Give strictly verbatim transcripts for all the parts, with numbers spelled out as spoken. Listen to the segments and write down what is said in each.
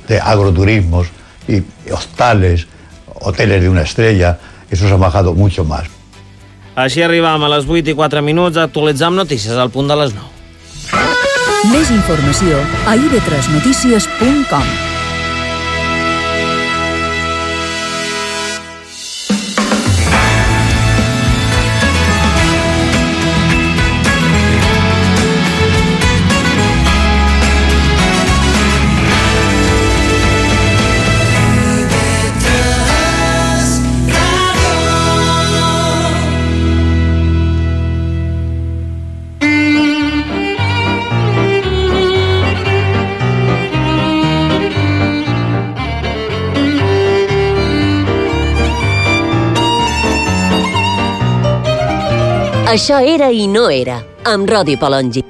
de agroturismos y hostales, hoteles de una estrella. Eso se ha bajado mucho más. Així arribam a les vuit i quatre minuts, actualitzam notícies al punt de les nou. Més informació a i ve tres notícies punt com. Això era i no era, amb Rodi Palongi.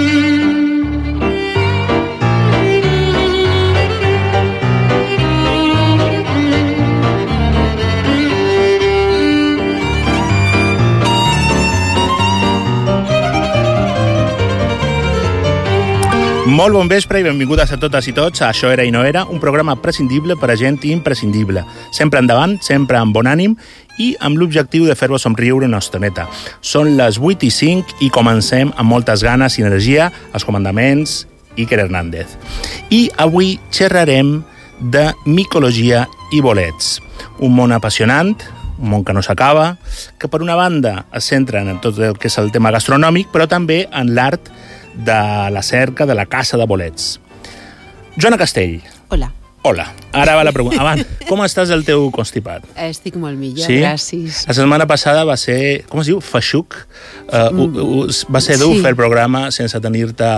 Molt bon vespre i benvingudes a totes i tots a Això era i no era, un programa prescindible per a gent imprescindible. Sempre endavant, sempre amb bon ànim i amb l'objectiu de fer-vos somriure una estoneta. Són les vuit i cinc i comencem amb moltes ganes i energia als comandaments Iker Hernández. I avui xerrarem de micologia i bolets. Un món apassionant, un món que no s'acaba, que per una banda es centra en tot el que és el tema gastronòmic, però també en l'art de la cerca, de la caça de bolets. Joana Castell. Hola. Hola. Ara va la pregunta. Abans, com estàs el teu constipat? Estic molt millor, sí? Gràcies. La setmana passada va ser, com es diu? Feixuc. Uh, mm. uh, uh, va ser dur sí. fer el programa sense tenir-te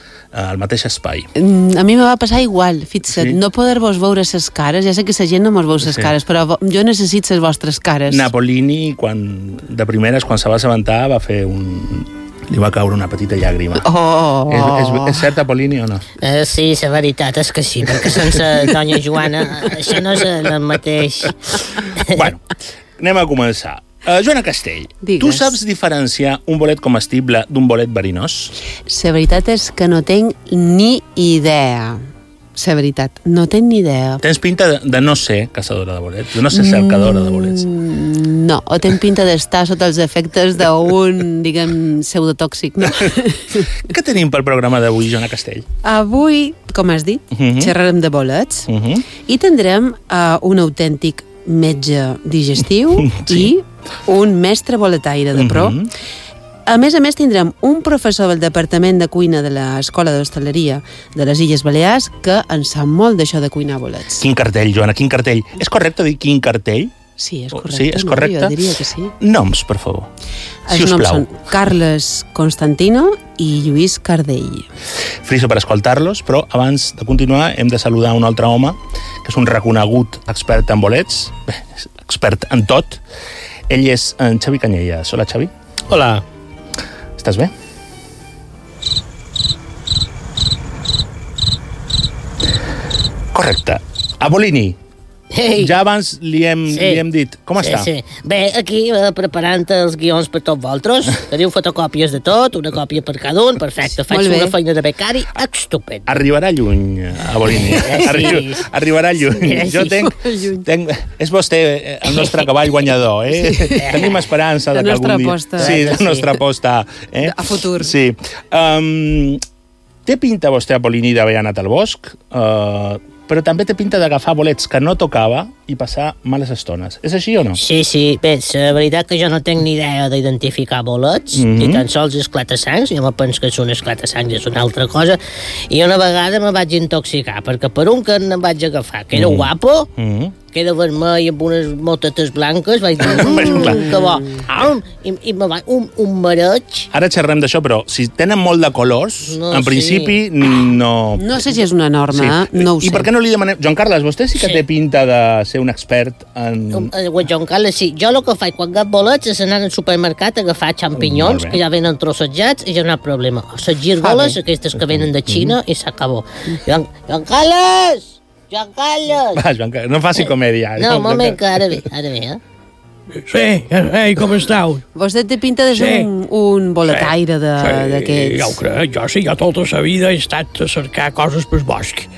al mateix espai. A mi me va passar igual, fixa't, sí? No poder-vos veure ses cares, ja sé que la gent no mos veu ses sí. cares, però jo necessito les vostres cares. Napolini, quan, de primeres, quan se va assabentar, va fer un... li va caure una petita llàgrima. Oh. És, és, és cert, Apolini, o no? Uh, sí, la veritat és que sí, perquè sense doña Joana això no és el mateix. Bueno, anem a començar. Uh, Joana Castell, Digues. Tu saps diferenciar un bolet comestible d'un bolet verinós? La veritat és que no tinc ni idea. La veritat, no tinc ni idea. Tens pinta de, de no ser caçadora de bolets, de no ser cercadora de bolets. No, o tenc pinta d'estar sota els efectes d'un, diguem, pseudotòxic, no? Què tenim pel programa d'avui, Joana Castell? Avui, com has dit, uh -huh. xerrarem de bolets uh -huh. i tindrem uh, un autèntic metge digestiu sí. i un mestre boletaire de pro. Uh -huh. A més a més, tindrem un professor del Departament de Cuina de l'Escola d'Hostaleria de les Illes Balears que en sap molt d'això de cuinar bolets. Quin cartell, Joana, quin cartell. És correcte dir quin cartell? Sí, és correcte. Sí, és correcte? No, jo diria que sí. Noms, per favor. Si Els us noms plau. són Carles Constantino i Lluís Cardell. Friso per escoltar-los, però abans de continuar hem de saludar un altre home, que és un reconegut expert en bolets, bé, expert en tot. Ell és en Xavi Canyelles. Hola, Xavi. Hola. Estàs bé? Correcte. Apolini. Hey. Ja abans li hem, sí. li hem dit. Com sí, està? Sí. Bé, aquí eh, preparant els guions per tots vosaltres. Teniu fotocòpies de tot, una còpia per cada un, perfecte. Faig una feina de becari estupenda. Arribarà lluny, Apolini. Arri sí. Arribarà lluny. Sí, jo tenc, tenc... És vostè el nostre cavall guanyador, eh? Sí. Tenim esperança de que algun dia... Aposta. Sí, la nostra aposta. Eh? A futur. Sí. Um, té pinta vostè, Apolini, d'haver anat al bosc, uh, però també té pinta d'agafar bolets que no tocava i passar males estones. És així o no? Sí, sí. Bé, la veritat que jo no tinc ni idea d'identificar bolets, mm -hmm. ni tan sols esclata-sangs. Jo me penso que és un esclata-sangs, és una altra cosa. I una vegada me vaig intoxicar, perquè per un que em vaig agafar, que era mm -hmm. guapo, mm -hmm. que era vermell amb unes motetes blanques, vaig dir, mmm, que bo. I, i me va, un, un mareig. Ara xerrem d'això, però si tenen molt de colors, no, en principi sí. no... No sé si és una norma, sí. no ho sé. I per què no li demanem... Joan Carles, vostè sí que sí. té pinta de ser un expert en... Com, eh, Joan Carles, sí. Jo el que faig quan agafo bolets és anar al supermercat a agafar xampinyons, que ja venen trossejats, i ja no hi ha problema. O les gírgoles, aquestes que venen de Xina, mm-hmm. i s'acabó. Joan, Joan Carles! Joan Carles! Va, Joan Carles, no faci comèdia. No, un moment, que ara ve, ara ve, eh? Sí, ei, com esteu? Vostè té pinta de ser sí. un, un boletaire d'aquests. Sí, ja ho crec, jo sí, jo tota la vida he estat a cercar coses pel bosc.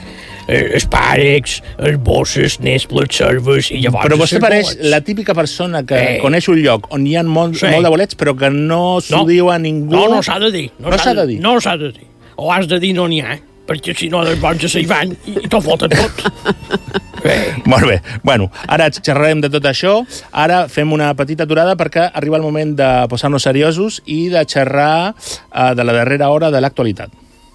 els pàrecs, els bosses, nesples, serves i llavors... Però vostè pareix la típica persona que eh. coneix un lloc on hi ha molt, sí. molt de bolets, però que no s'ho no. diu a ningú... No, no s'ha de dir. No, no s'ha de dir. No s'ha de dir. O has de dir no n'hi ha, perquè si no, els bons se hi van i t'ho foten tot. Eh. Molt bé. Bueno, ara xerrarem de tot això. Ara fem una petita aturada perquè arriba el moment de posar-nos seriosos i de xerrar uh, de la darrera hora de l'actualitat.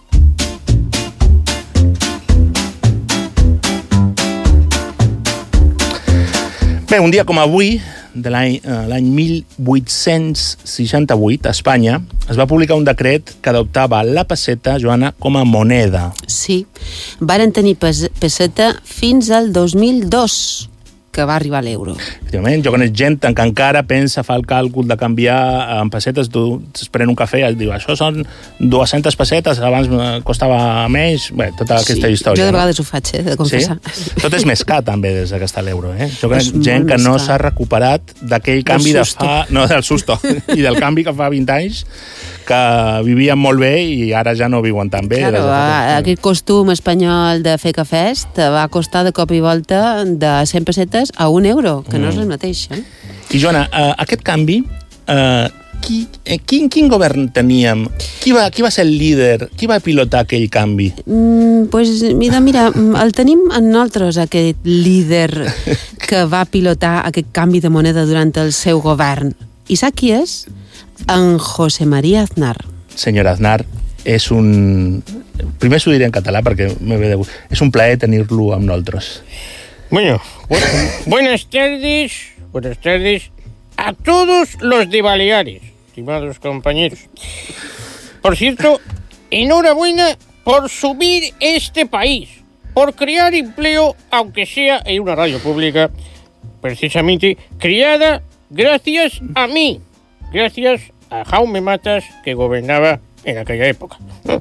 Bé, un dia com avui, de l'any uh, mil vuit-cents seixanta-vuit, a Espanya, es va publicar un decret que adoptava la peseta, Joana, com a moneda. Sí, varen tenir pes peseta fins al dos mil dos, que va arribar l'euro. Efectivament, jo conec gent que encara pensa, fa el càlcul de canviar en pessetes, tu es pren un cafè i et diu, això són dues-centes pessetes, abans costava menys, bé, tota aquesta sí, història. Jo de vegades no? ho faig, eh, de confessar. Sí? Tot és més car, també, des que està l'euro, eh? Jo conec gent que no s'ha recuperat d'aquell canvi de fa... No, del susto. I del canvi que fa vint anys, que vivien molt bé i ara ja no viuen tan bé. Claro, a, aquest costum espanyol de fer cafès te va costar de cop i volta de cent pessetes a un euro, que mm. no és el mateix. Eh? I, Joana, uh, aquest canvi, uh, qui, eh, quin, quin govern teníem? Qui va, qui va ser el líder? Qui va pilotar aquell canvi? Mm, pues, mira, mira, el tenim en nosaltres, aquest líder que va pilotar aquest canvi de moneda durant el seu govern. I sap qui és? En José María Aznar. Senyora Aznar, és un... Primer s'ho diré en català perquè me ve de gust. És un plaer tenir-lo amb nosaltres. Bueno, bueno, buenas tardes, buenas tardes a todos los de Baleares, estimados compañeros. Por cierto, enhorabuena por subir este país, por crear empleo, aunque sea en una radio pública, precisamente creada gracias a mí. Gracias a Jaume Matas, que gobernaba en aquella època.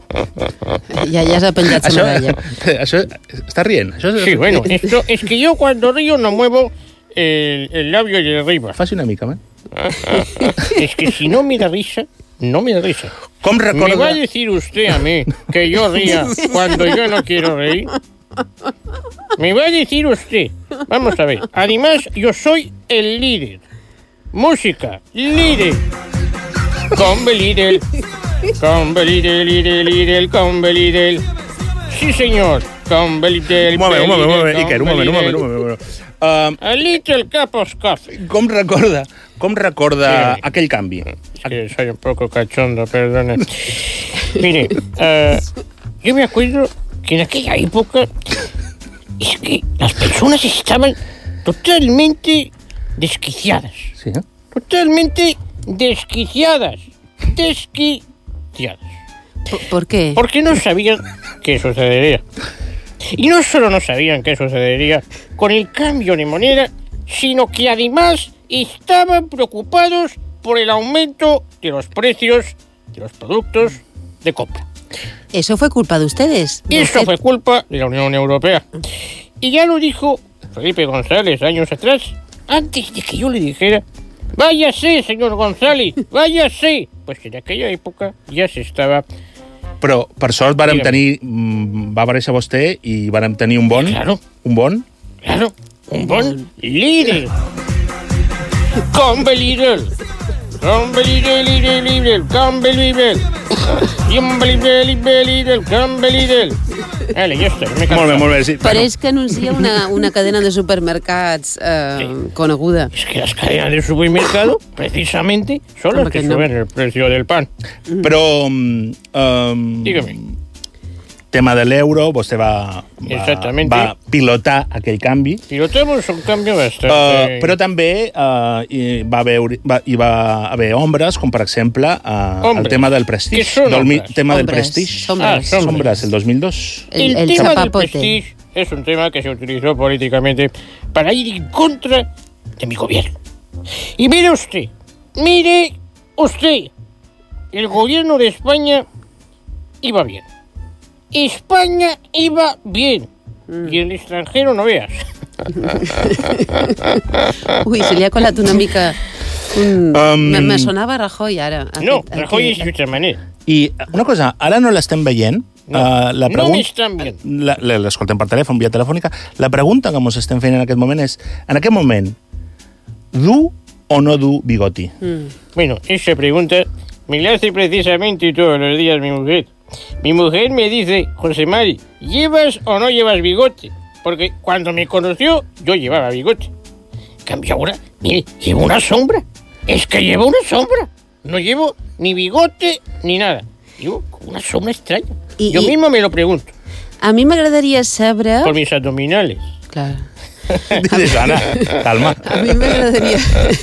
Ja, ja s'ha penjat la medalla. Això, està rient? Això sí, bueno, esto es que yo cuando río no muevo el, el labio de arriba. Faci una mica, man. Es que si no me da risa, no me da risa. Com recorda... ¿Me va a decir usted a mí que yo ría cuando yo no quiero reír? ¿Me va a decir usted? Vamos a ver. Además, yo soy el líder. Música, líder. Combe líder. Combe líder, líder, líder, combe líder. Sí, señor. Combe líder. Un moment, un moment, un moment, Iker, un moment, un moment, un moment. Uh, a little cup of coffee. Com recorda, com recorda sí. aquell canvi? Es que soy un poco cachondo, perdone. Mire, uh, yo me acuerdo que en aquella época es que las personas estaban totalmente desquiciadas. Sí, ¿eh? Totalmente desquiciadas. Desquiciadas. ¿Por, ¿Por qué? Porque no sabían qué sucedería. Y no solo no sabían qué sucedería con el cambio de moneda, sino que además estaban preocupados por el aumento de los precios de los productos de compra. ¿Eso fue culpa de ustedes? ¿De Eso usted? Fue culpa de la Unión Europea. Y ya lo dijo Felipe González años atrás, antes de que yo le dijera, váyase, señor González, váyase. Pues en aquella època ja s'estava... Però, per sort, vàrem tenir... Va aparèixer vostè i vàrem tenir un bon... Claro. Un bon... Claro, un bon líder. Combe líder. Combe líder, líder, líder, combe líder. Combe líder, líder, líder, combe líder. Vale, ja està, m'he cansat. Molt bé, molt bé, sí. Pareix que anuncia una, una cadena de supermercats eh, sí. coneguda. Es que las cadenas de supermercado, precisamente, son las que suben el precio del pan. Però... Um, Dígame. Tema de l'euro, vostè va, va, va pilotar aquell canvi. Pilotemos un canvi bastante... Uh, però també uh, hi, va haver, va, hi va haver ombres, com per exemple uh, el tema del prestigi. Què són ombres? El tema ombres. del prestigi. Sombras. Ah, sombras, el dos mil dos. El, el, el tema del prestige es un tema que se utilizó políticamente para ir en contra de mi gobierno. Y mire usted, mire usted, el gobierno de España iba bien. España iba bien. Mm. Y el extranjero no veas. Ui, se li ha colat una mica... Un... Um... Me sonava Rajoy, ara. Aquest, no, Rajoy és d'altra manera. I una cosa, ara no l'estem veient, No, uh, la no m'estan bien. L'escoltem per telèfon, via telefònica. La pregunta que ens estem fent en aquest moment és, en aquest moment, du o no du bigoti? Mm. Bueno, esa pregunta me la hace precisamente todos los días mi mujer. Mi mujer me dice, José Mari, ¿llevas o no llevas bigote? Porque cuando me conoció, yo llevaba bigote. En cambio ahora, mire, llevo una sombra. Es que llevo una sombra. No llevo ni bigote ni nada. Llevo una sombra extraña. Y, yo y... mismo me lo pregunto. A mi m'agradaria saber... Por mis abdominales. Claro. Joana, calma. A mi m'agradaria...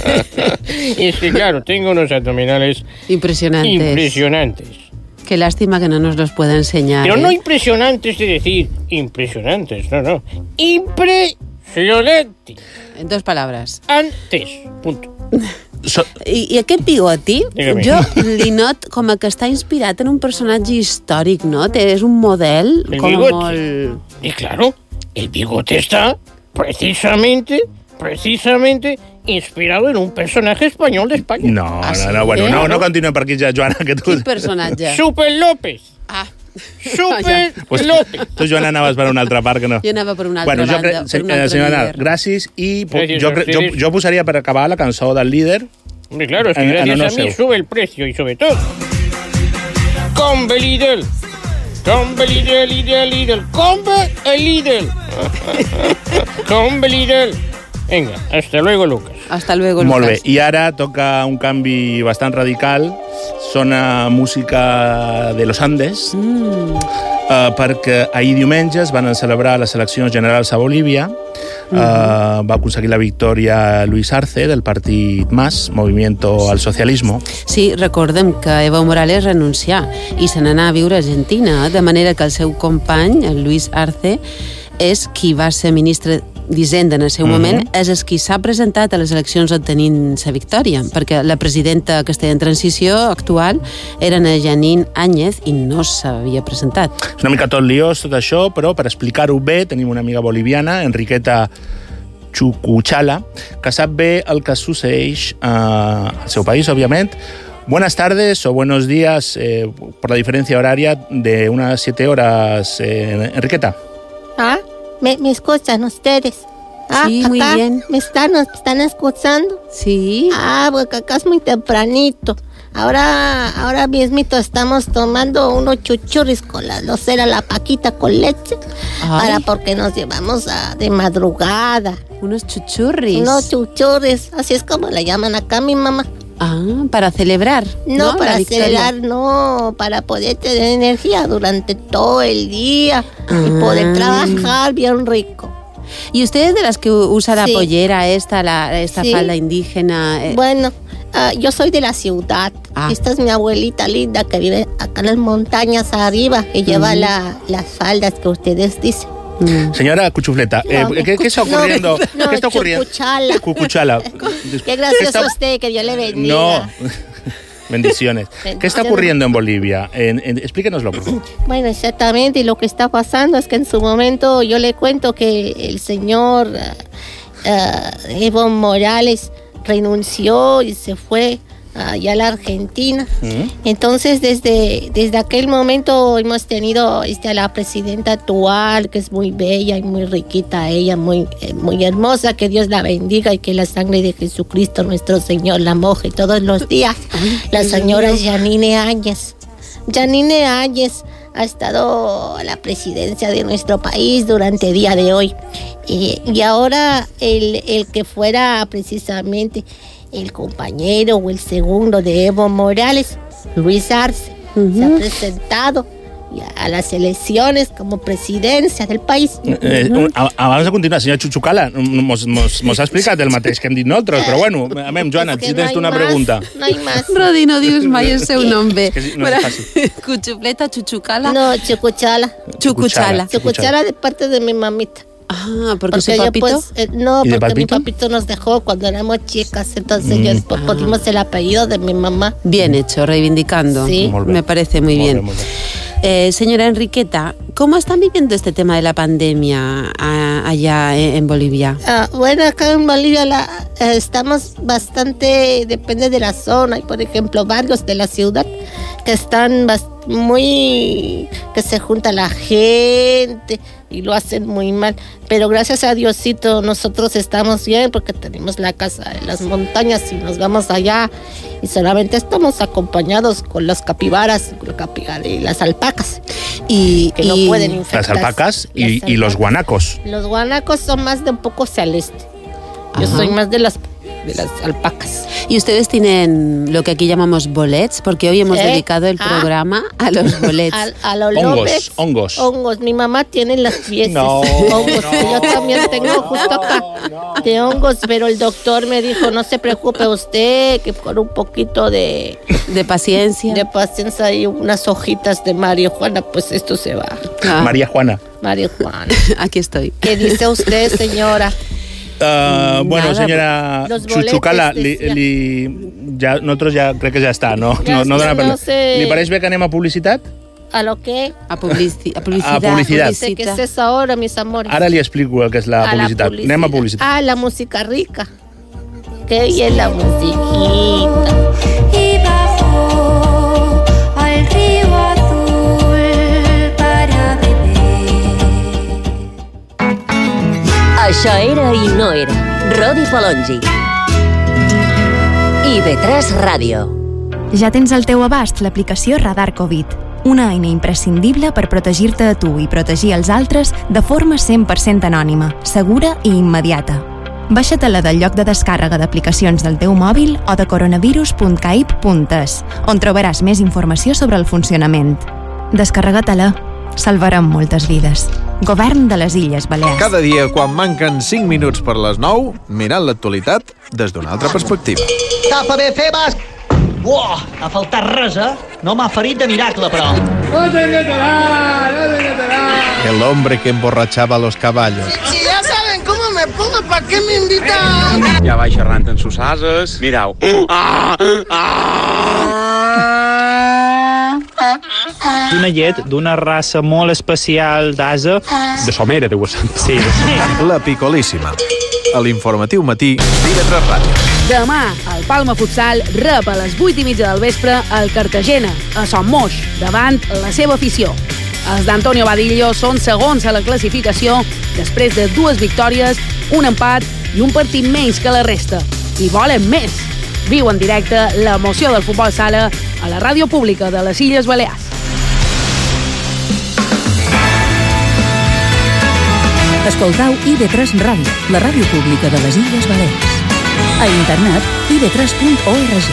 Es que claro, tengo unos abdominales... Impresionantes. Impresionantes. Qué lástima que no nos los pueda enseñar. Pero ¿eh? no impresionantes de decir impresionantes, no, no. Impresionantes. En dos palabras. Antes, punto. So... I, I aquest bigoti, Dígame. jo li not com a que està inspirat en un personatge històric, no? És un model el com bigote. molt... Y claro, el bigote está precisamente, precisamente inspirado en un personaje español de España. No, Ah, no, sí? no, bueno, Eh? no, no continuem per aquí ja, Joana, que tu... Quin personatge? Super López. Ah. Super Pues, López. tu, Joana, anaves per una altra part que no. Jo anava per una altra Bueno, jo banda, crec, per un eh, altre senyora, líder. gràcies, i Gràcies jo, a cre- jo, ustedes. jo posaria per acabar la cançó del líder. Hombre, claro, es que En- en gracias honor a mí seu. sube el precio y sobre todo. Combe Lidl. Combe Lidl, Lidl, Lidl. Combe el Lidl. Combe Lidl. Venga, hasta luego, Lucas. Hasta luego, Molt bé, Lucas. i ara toca un canvi bastant radical. Sona música de los Andes, Mm. eh, perquè ahir diumenge es van celebrar les eleccions generals a Bolívia. Mm. Eh, va aconseguir la victòria Luis Arce, del partit M A S, Movimiento al Socialismo. Sí, recordem que Evo Morales renuncià i se n'anà a viure a Argentina, de manera que el seu company, el Luis Arce, és qui va ser ministre d'Hisenda en el seu Mhm. moment, és el qui s'ha presentat a les eleccions obtenint la victòria, perquè la presidenta que està en transició actual era na Janine Áñez i no s'havia presentat. És una mica tot liós, tot això, però per explicar-ho bé tenim una amiga boliviana, Enriqueta Chucuchala, que sap bé el que succeeix eh, al seu país, òbviament. Buenas tardes o buenos días, eh, por la diferencia horaria de unas siete horas. Eh, Enriqueta. Ah, ¿me, me escuchan ustedes? Ah, Sí, muy acá bien. ¿Me están, me están escuchando? Sí. Ah, porque acá es muy tempranito. Ahora, ahora mismito estamos tomando unos chuchurris con la locera, la paquita con leche, Ay. para porque nos llevamos a, de madrugada. Unos chuchurris. Unos chuchurris, así es como le llaman acá mi mamá. Ah, para celebrar. No, No, para la victoria. celebrar, no, para poder tener energía durante todo el día y poder Ah. trabajar bien rico. ¿Y ustedes de las que usa la Sí. pollera esta, la, esta Sí. falda indígena? eh, Bueno, ah, yo soy de la ciudad. Ah. Esta es mi abuelita linda que vive acá en las montañas arriba y lleva Ujú. la, las faldas que ustedes dicen. mm. Señora Cuchufleta, eh, No, ¿qué, qué está no, ocurriendo? no, ¿Qué está ocurriendo? Chucuchala. Cucuchala. Qué gracioso está- usted, que Dios le bendiga. No. Bendiciones. ¿Qué está Bendiciones. ocurriendo en Bolivia? En- en- explíquenoslo, por favor. Bueno, exactamente, lo que está pasando es que en su momento yo le cuento que el señor ah, ah, Evo Morales renunció y se fue allá a la Argentina. Entonces, desde, desde aquel momento hemos tenido este, a la presidenta actual, que es muy bella y muy riquita ella, muy, eh, muy hermosa, que Dios la bendiga y que la sangre de Jesucristo nuestro Señor la moje todos los días. La señora Janine Áñez. Janine Áñez ha estado a la presidencia de nuestro país durante el día de hoy. Y, y ahora el, el que fuera precisamente el compañero o el segundo de Evo Morales, Luis Arce, se ha presentado a las elecciones como presidencia del país. Eh, un- a- abans de continuar, senyora Chuchucala, mos, mos, mos ha explicat el mateix que hem dit nosaltres, però bueno, a veure, Joana, Es que si no tens hay tu una más, pregunta. No hay más. Rodi, no digues mai el seu nom bé. És que sí, no és fàcil. Cuchufleta, chuchucala, No, Chucuchala. chucuchala. Chucuchala de parte de mi mamita. Ah, porque su yo, papito. pues, eh, no, ¿Y de porque mi papito? papito nos dejó cuando éramos chicas, entonces Mm. yo después pusimos el apellido de mi mamá. Bien hecho, reivindicando. Sí. Molt bé. Me parece muy Molt bien. bé, molt bé. Eh, señora Enriqueta, ¿cómo están viviendo este tema de la pandemia a- allá en, en Bolivia? Ah, bueno, acá en Bolivia la, eh, estamos bastante, depende de la zona, hay por ejemplo barrios de la ciudad que están bastante muy... que se junta la gente y lo hacen muy mal. Pero gracias a Diosito nosotros estamos bien porque tenemos la casa en las montañas y nos vamos allá y solamente estamos acompañados con las capibaras y las alpacas. Y, que y... no pueden infectar. Las alpacas y, las alpacas. Y los guanacos. Los guanacos son más de un poco hacia el este. Yo Ajá. soy más de las... de las alpacas. ¿Y ustedes tienen lo que aquí llamamos bolets? Porque hoy hemos ¿Eh? dedicado el programa ah. a los bolets. A, a los hongos, lobes, hongos. Hongos. Mi mamá tiene las piezas. No, hongos. No, yo también tengo justo acá no, no. de hongos, pero el doctor me dijo, no se preocupe usted, que con un poquito de... De paciencia. De paciencia y unas hojitas de María Juana, pues esto se va. Ah. María Juana. María Juana. Aquí estoy. ¿Qué dice usted, señora? Uh, bueno, Nada, senyora Chuchucala, li, li, ja, nosaltres ja crec que ja està, no? Ja no, no, dona no sé. Li pareix bé que anem a publicitat? ¿A lo qué? A, publici a publicidad. A publicidad. Dice, ¿qué es eso ahora, mis amores? Ara li explico el que és la a publicitat. La publicidad. Anem a publicitat. Ah, la música rica. Qué bien la musiquita. Y bajo al río azul para beber. Això era i no era. Rodi Palongi. I B tres Ràdio. Ja tens al teu abast l'aplicació Radar Covid, una eina imprescindible per protegir-te a tu i protegir els altres de forma cent per cent anònima, segura i immediata. Baixa-te-la del lloc de descàrrega d'aplicacions del teu mòbil o de coronavirus punt caip punt es, on trobaràs més informació sobre el funcionament. Descarrega-te-la. Salvarem moltes vides. Govern de les Illes Balears. Cada dia, quan manquen cinc minuts per les nou, mirant l'actualitat des d'una altra perspectiva. Tapa bé, Febas! Uah, ha faltat res, eh? No m'ha ferit de miracle, però. No te meterás, no te meterás. El hombre que emborrachaba los caballos. Si, si ya saben cómo me pongo, ¿para qué me invitan? Ja va xerrant en sus ases. Mirau. Ah, ah. D'una llet d'una raça molt especial d'ase. De somera, deu ser. Sí, de somera. La Picolíssima. A l'informatiu matí d'I B tres Ràdio. Demà, el Palma Futsal rep a les vuit i mitja del vespre el Cartagena, a Son Moix, davant la seva afició. Els d'Antonio Badillo són segons a la classificació després de dues victòries, un empat i un partit menys que la resta. I volen més. Viu en directe l'emoció del futbol sala a la ràdio pública de les Illes Balears. Escoltau I B tres Ràdio, la ràdio pública de les Illes Balears. A internet i b tres punt org.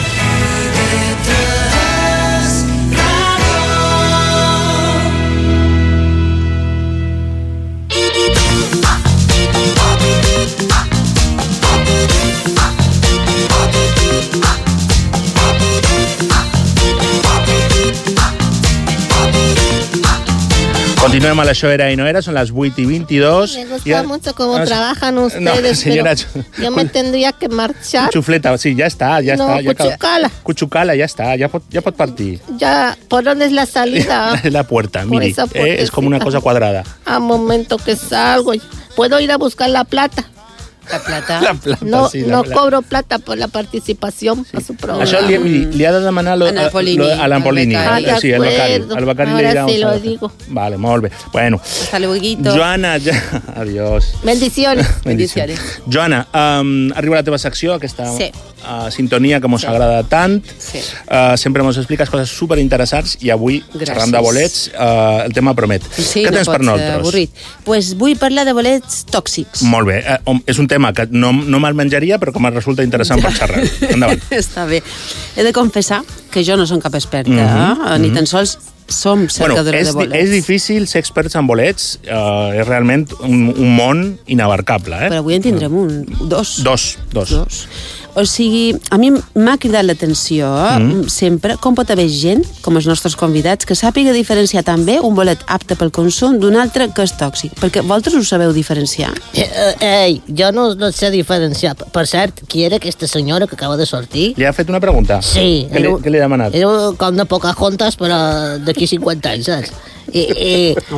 Continuem a l'Això era i no era, son las vuit y veintidós. Me gusta ya... mucho cómo no, trabajan ustedes, no, señora, pero yo me tendría que marchar. Chufleta, sí, ya está, ya no, está. Cuchucala. Ya Cuchucala, ya está, ya pot, ya pot partir. Ya, ¿por dónde es la salida? La puerta, mire, eh, es como una cosa cuadrada. A momento que salgo, ¿puedo ir a buscar la plata? La plata? La plata, no, sí. No la, cobro plata por la participación sí. a su programa. Això li, li ha de demanar lo, a l'Ampolini. Ah, sí, el becari. El becari Ahora li dirà sí lo digo. Vale, molt bé. Bueno. Hasta luego. Joana, ja... adiós. Bendiciones. Bendiciones. Joana, um, arriba la teva secció, aquesta sí. uh, sintonia que mos sí. agrada tant. Sí. Uh, sempre mos expliques coses superinteressants i avui, xerrant de bolets, uh, el tema promet. Sí, Què no tens per nosaltres? Avorrit. Pues vull parlar de bolets tòxics. Molt bé. Uh, és un tema que no, no me'l menjaria, però que em resulta interessant per xerrar. Endavant. Està bé. He de confessar que jo no som cap experta, mm-hmm, eh? ni mm-hmm. tan sols som cercadora bueno, és, de bolets. És difícil ser experts en bolets, uh, és realment un, un món inabarcable. Eh? Però avui en tindrem un, dos. Dos, dos. dos. O sigui, a mi m'ha cridat l'atenció mm. sempre com pot haver gent, com els nostres convidats, que sàpiga diferenciar també un bolet apte pel consum d'un altre que és tòxic. Perquè vosaltres ho sabeu diferenciar? Eh, eh, ei, jo no, no sé diferenciar. Per cert, qui era aquesta senyora que acaba de sortir? Li ha fet una pregunta? Sí. Què, li, què li ha demanat? Era com de Pocahontas, però d'aquí cinquanta anys, saps? I, i, Home,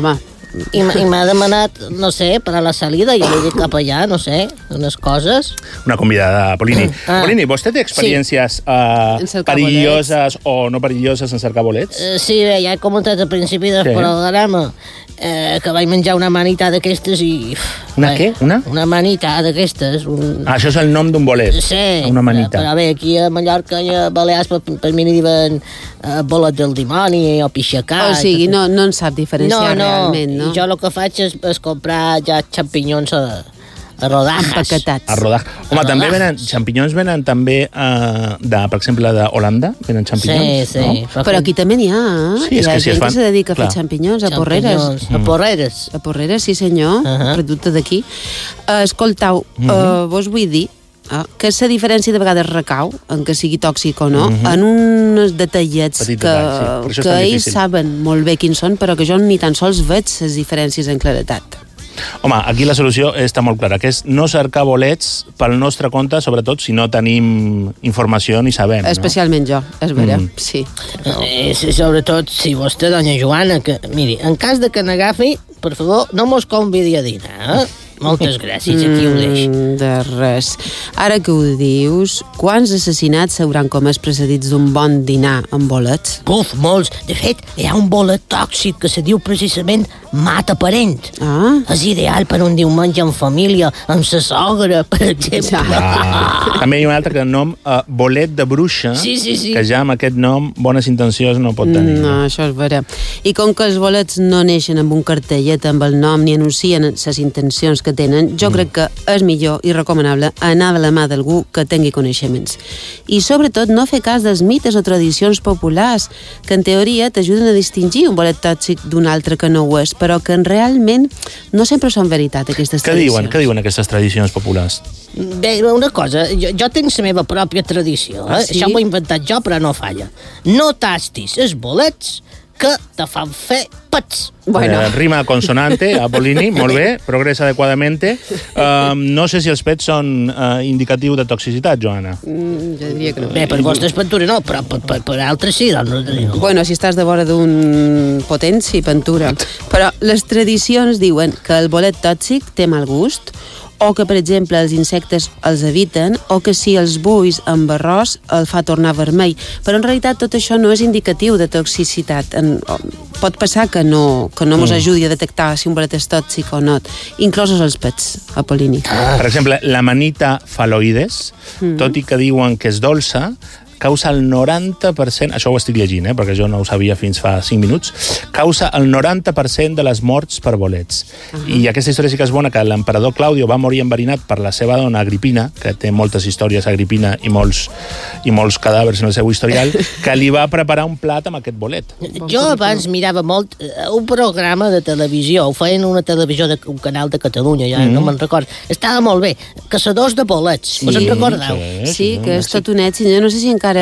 i, i m'ha demanat, no sé, per a la salida, jo li dic cap allà, no sé, unes coses. Una convidada, Polini. Ah. Polini, vostè té experiències uh, perilloses o no perilloses en cercar bolets? Uh, sí, bé, ja he comentat al principi del Sí. programa eh, que vaig menjar una manita d'aquestes i... Una què? Una? Una manita d'aquestes. Un... Ah, això és el nom d'un bolet. Sí, Una manita. però bé, aquí a Mallorca i a Balears per, per mi n'hi diuen uh, bolet del dimoni o pixacat. O sigui, no, no en sap diferenciar no, no. realment, no? I jo el que faig és, és comprar ja xampinyons a, a rodajas. Empaquetats. A rodar. Home, A també rodajas. venen, xampinyons venen també, uh, de, per exemple, d'Holanda, venen xampinyons, Sí, sí. no? Però aquí també n'hi ha, eh? Sí, és Hi ha que si es gent fan- que se dedica a fer clar. xampinyons, a porreres. Xampinyons, a porreres. A porreres, sí senyor, uh -huh. producte d'aquí. Uh, escoltau, uh, Mhm. vos vull dir uh, que la diferència de vegades recau, en que sigui tòxic o no, Mhm. en uns detallets Petits que, detalls, sí. Per això és que tan ells difícil. saben molt bé quins són, però que jo ni tan sols veig les diferències en claretat. Home, aquí la solució està molt clara, que és no cercar bolets pel nostre compte, sobretot si no tenim informació ni sabem, no? Especialment jo, és vera, Mm. sí. Eh, sí, sobretot si vostè, doña Joana, que, miri, en cas de que n'agafi, per favor, no mos convidi a dinar, eh? Moltes gràcies, aquí ho deixo. Mm, de res. Ara que ho dius, quants assassinats s'hauran comès precedits d'un bon dinar amb bolets? Uf, molts. De fet, hi ha un bolet tòxic que se diu precisament mata parent. Ah. És ideal per un diumenge en família, amb sa sogra, per exemple. Ah. També hi ha un altre que el nom uh, bolet de bruixa, Sí, sí, sí. que ja amb aquest nom bones intencions no pot tenir. No, això és vera. I com que els bolets no neixen amb un cartellet amb el nom ni anuncien les intencions que tenen, jo mm. crec que és millor i recomanable anar de la mà d'algú que tingui coneixements. I sobretot no fer cas dels mites o tradicions populars, que en teoria t'ajuden a distingir un bolet tòxic d'un altre que no ho és, però que realment no sempre són veritat, aquestes Què tradicions. diuen? Què diuen aquestes tradicions populars? Bé, una cosa, jo, jo tinc la meva pròpia tradició, eh? Ah, sí? Això m'ho he inventat jo, però no falla. No tastis els bolets que te fan fer pets. Bueno. Eh, rima consonante, Apolini, molt bé, progressa adequadamente. Uh, no sé si els pets són uh, indicatiu de toxicitat, Joana. Mm, jo diria que no. Bé, per vostres pentura no, però per, per, per altres sí, doncs no teniu. Bueno, si estàs de vora d'un potent, sí, pentura. Però les tradicions diuen que el bolet tòxic té mal gust, o que, per exemple, els insectes els eviten, o que si els buis amb arròs el fa tornar vermell. Però en realitat tot això no és indicatiu de toxicitat. En, pot passar que no, que no mos Mm. ajudi a detectar si un bolet és tòxic o no, inclosos els pets, Apolini. Per exemple, l'amanita faloides, Mm. tot i que diuen que és dolça, causa el noranta per cent, això ho estic llegint, eh, perquè jo no ho sabia fins fa cinc minuts, causa el noranta per cent de les morts per bolets. Uh -huh. I aquesta història sí que és bona, que l'emperador Claudio va morir enverinat per la seva dona Agripina, que té moltes històries Agripina i molts, i molts cadàvers en el seu historial, que li va preparar un plat amb aquest bolet. Jo abans mirava molt eh, un programa de televisió, ho feien una televisió de un canal de Catalunya, ja Mm. no me'n record. Estava molt bé, Caçadors de bolets, us en recordeu? Sí, sí, que és tot un èxit. Jo no sé si encara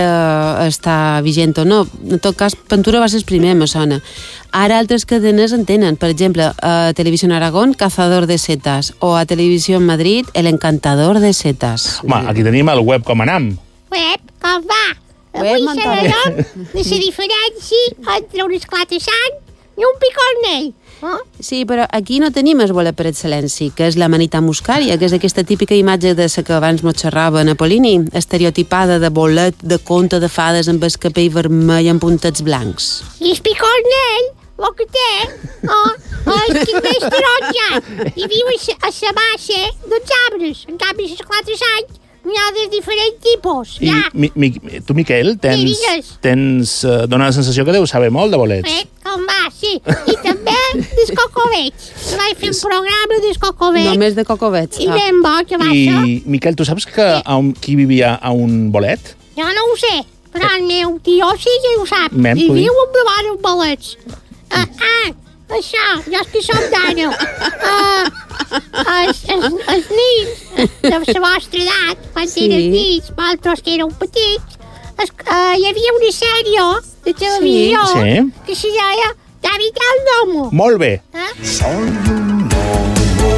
està vigent o no. En tot cas, Pentura va ser el primer, me sona. Ara altres cadenes en tenen. Per exemple, a Televisió Aragón, Cazador de setas, o a Televisió Madrid, El encantador de setas. Home, aquí tenim el web com anam. Web, com va? Web, Avui Montoro. sabem de la diferència entre un esclat de sang i un picornell. Oh? Sí, però aquí no tenim el bolet per excel·lència, que és la manita muscària, que és aquesta típica imatge de la que abans mos xerrava Napolini, estereotipada de bolet de conte de fades amb el capell vermell amb puntets blancs. I el picornell, el que té, oh, oh, és que és taronjat i viu a sa- a la base dels arbres. En canvi, l'esclat de sang n'hi ha de diferents tipus. I Ja, mi, mi, tu, Miquel, tens, digues. tens uh, dona la sensació que deu saber molt de bolets. eh, com va, sí. I també dels cocovets. Vaig fer un programa dels cocovets. Només de cocovets. I ben bo que va ser. I, Miquel, tu saps que a un, qui vivia a un bolet? Jo no ho sé, però el meu tio sí que ho sap. Mem, I podria- viu amb davant els bolets. Ah, ah, això, jo és que som d'Anna. Ah, els, els, els nins de la vostra edat, quan Sí. eren nins, vosaltres que éreu petits, es, uh, hi havia una sèrie de televisió Sí. que se deia David el Domo. Molt bé. Eh? Soy un lobo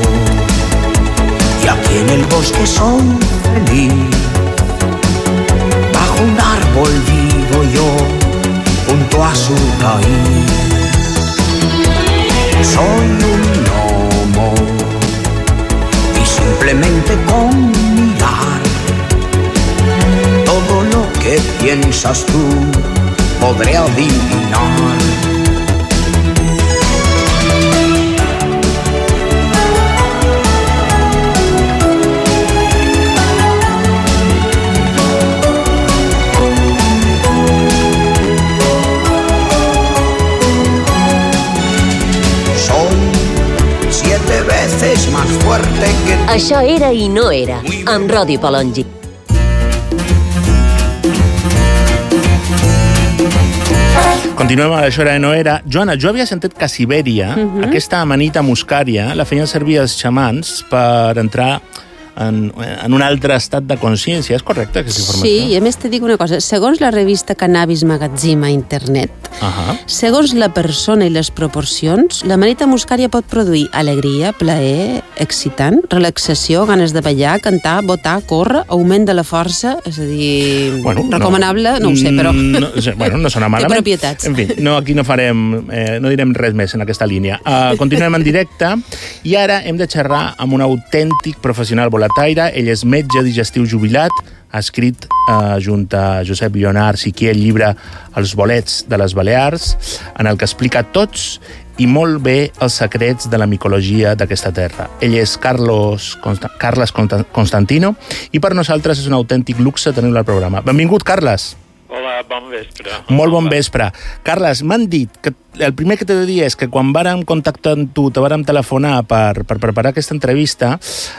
y aquí en el bosque soy feliz. Bajo un árbol vivo yo junto a su raíz. Soy bastante con mirar. Todo lo que piensas tú podré adivinar. Siete veces más fuerte que... Això era i no era, amb Rodi Palongi. Continuem a Això era i no era. Joana, jo havia sentit que a Sibèria, uh-huh. aquesta amanita muscària la feien servir els xamans per entrar en, en un altre estat de consciència. És correcte, aquesta informació? Sí, i a més te dic una cosa. Segons la revista Cannabis Magazine a internet, uh-huh. segons la persona i les proporcions, la manita muscària pot produir alegria, plaer, excitant, relaxació, ganes de ballar, cantar, botar, córrer, augment de la força, és a dir, bueno, recomanable, no, no ho sé, però... No, bueno, no sona malament. Té propietats. En fi, no, aquí no farem, eh, no direm res més en aquesta línia. Uh, continuem en directe i ara hem de xerrar amb un autèntic professional boletaire. Ell és metge digestiu jubilat, ha escrit eh, junt a Josep Lleonard Siquier el llibre Els bolets de les Balears, en el que explica tots i molt bé els secrets de la micologia d'aquesta terra. Ell és Carlos Consta- Carles Consta- Constantino i per nosaltres és un autèntic luxe tenir-lo al programa. Benvingut, Carles. Hola, bon vespre. Molt bon vespre. Carles, m'han dit que el primer que t'he de dir és que quan vàrem contactar amb tu, te vàrem telefonar per, per preparar aquesta entrevista,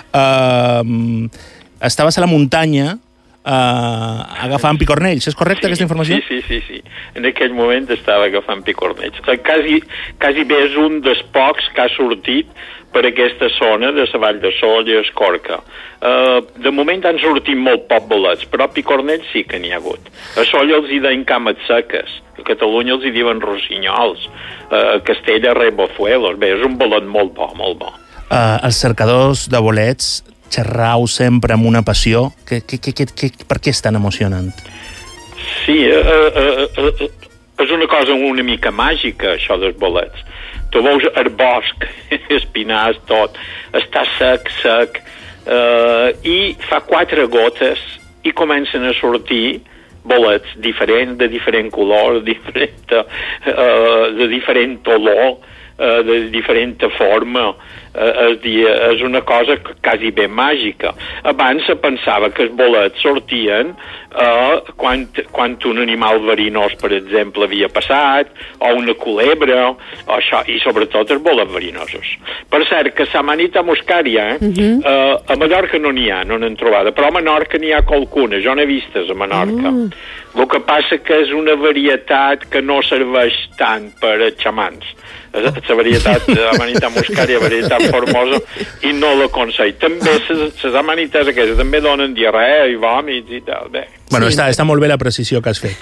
eh, estaves a la muntanya Uh, agafant picornells, és correcte sí, aquesta informació? Sí, sí, sí, sí. En aquell moment estava agafant picornells. Quasi, quasi bé és un dels pocs que ha sortit per aquesta zona de la Vall de Solla i Escorca. Uh, de moment han sortit molt poc bolets, però picornells sí que n'hi ha hagut. A Solla els hi deien cames seques, a Catalunya els hi diuen rossinyols, uh, a Castella rebofuelos. Bé, és un bolet molt bo, molt bo. Uh, els cercadors de bolets xerrau sempre amb una passió. Que, que, que, que, que, per què és tan emocionant? Sí, uh, uh, uh, és una cosa una mica màgica, això dels bolets. Tu veus el bosc, espinars, tot, està sec, sec, uh, i fa quatre gotes i comencen a sortir bolets diferents, de diferent color, diferent, uh, de diferent olor, uh, de diferent forma. Uh, és, dir, és una cosa quasi ben màgica. Abans se pensava que els bolets sortien uh, quan, quan un animal verinós, per exemple, havia passat, o una culebra, o això, i sobretot els bolets verinosos. Per cert, que la manita muscària, eh, uh-huh. uh, a Mallorca no n'hi ha, no n'han trobada, però a Menorca n'hi ha qualcuna, jo n'he vistes a Menorca. Uh. El que passa que és una varietat que no serveix tant per a xamans. La varietat de la manita muscària, varietat formosa, i no l'aconsell. També les amanites aquestes també donen diarrea i vòmits i tal. Bé. Bueno, sí. està, està molt bé la precisió que has fet.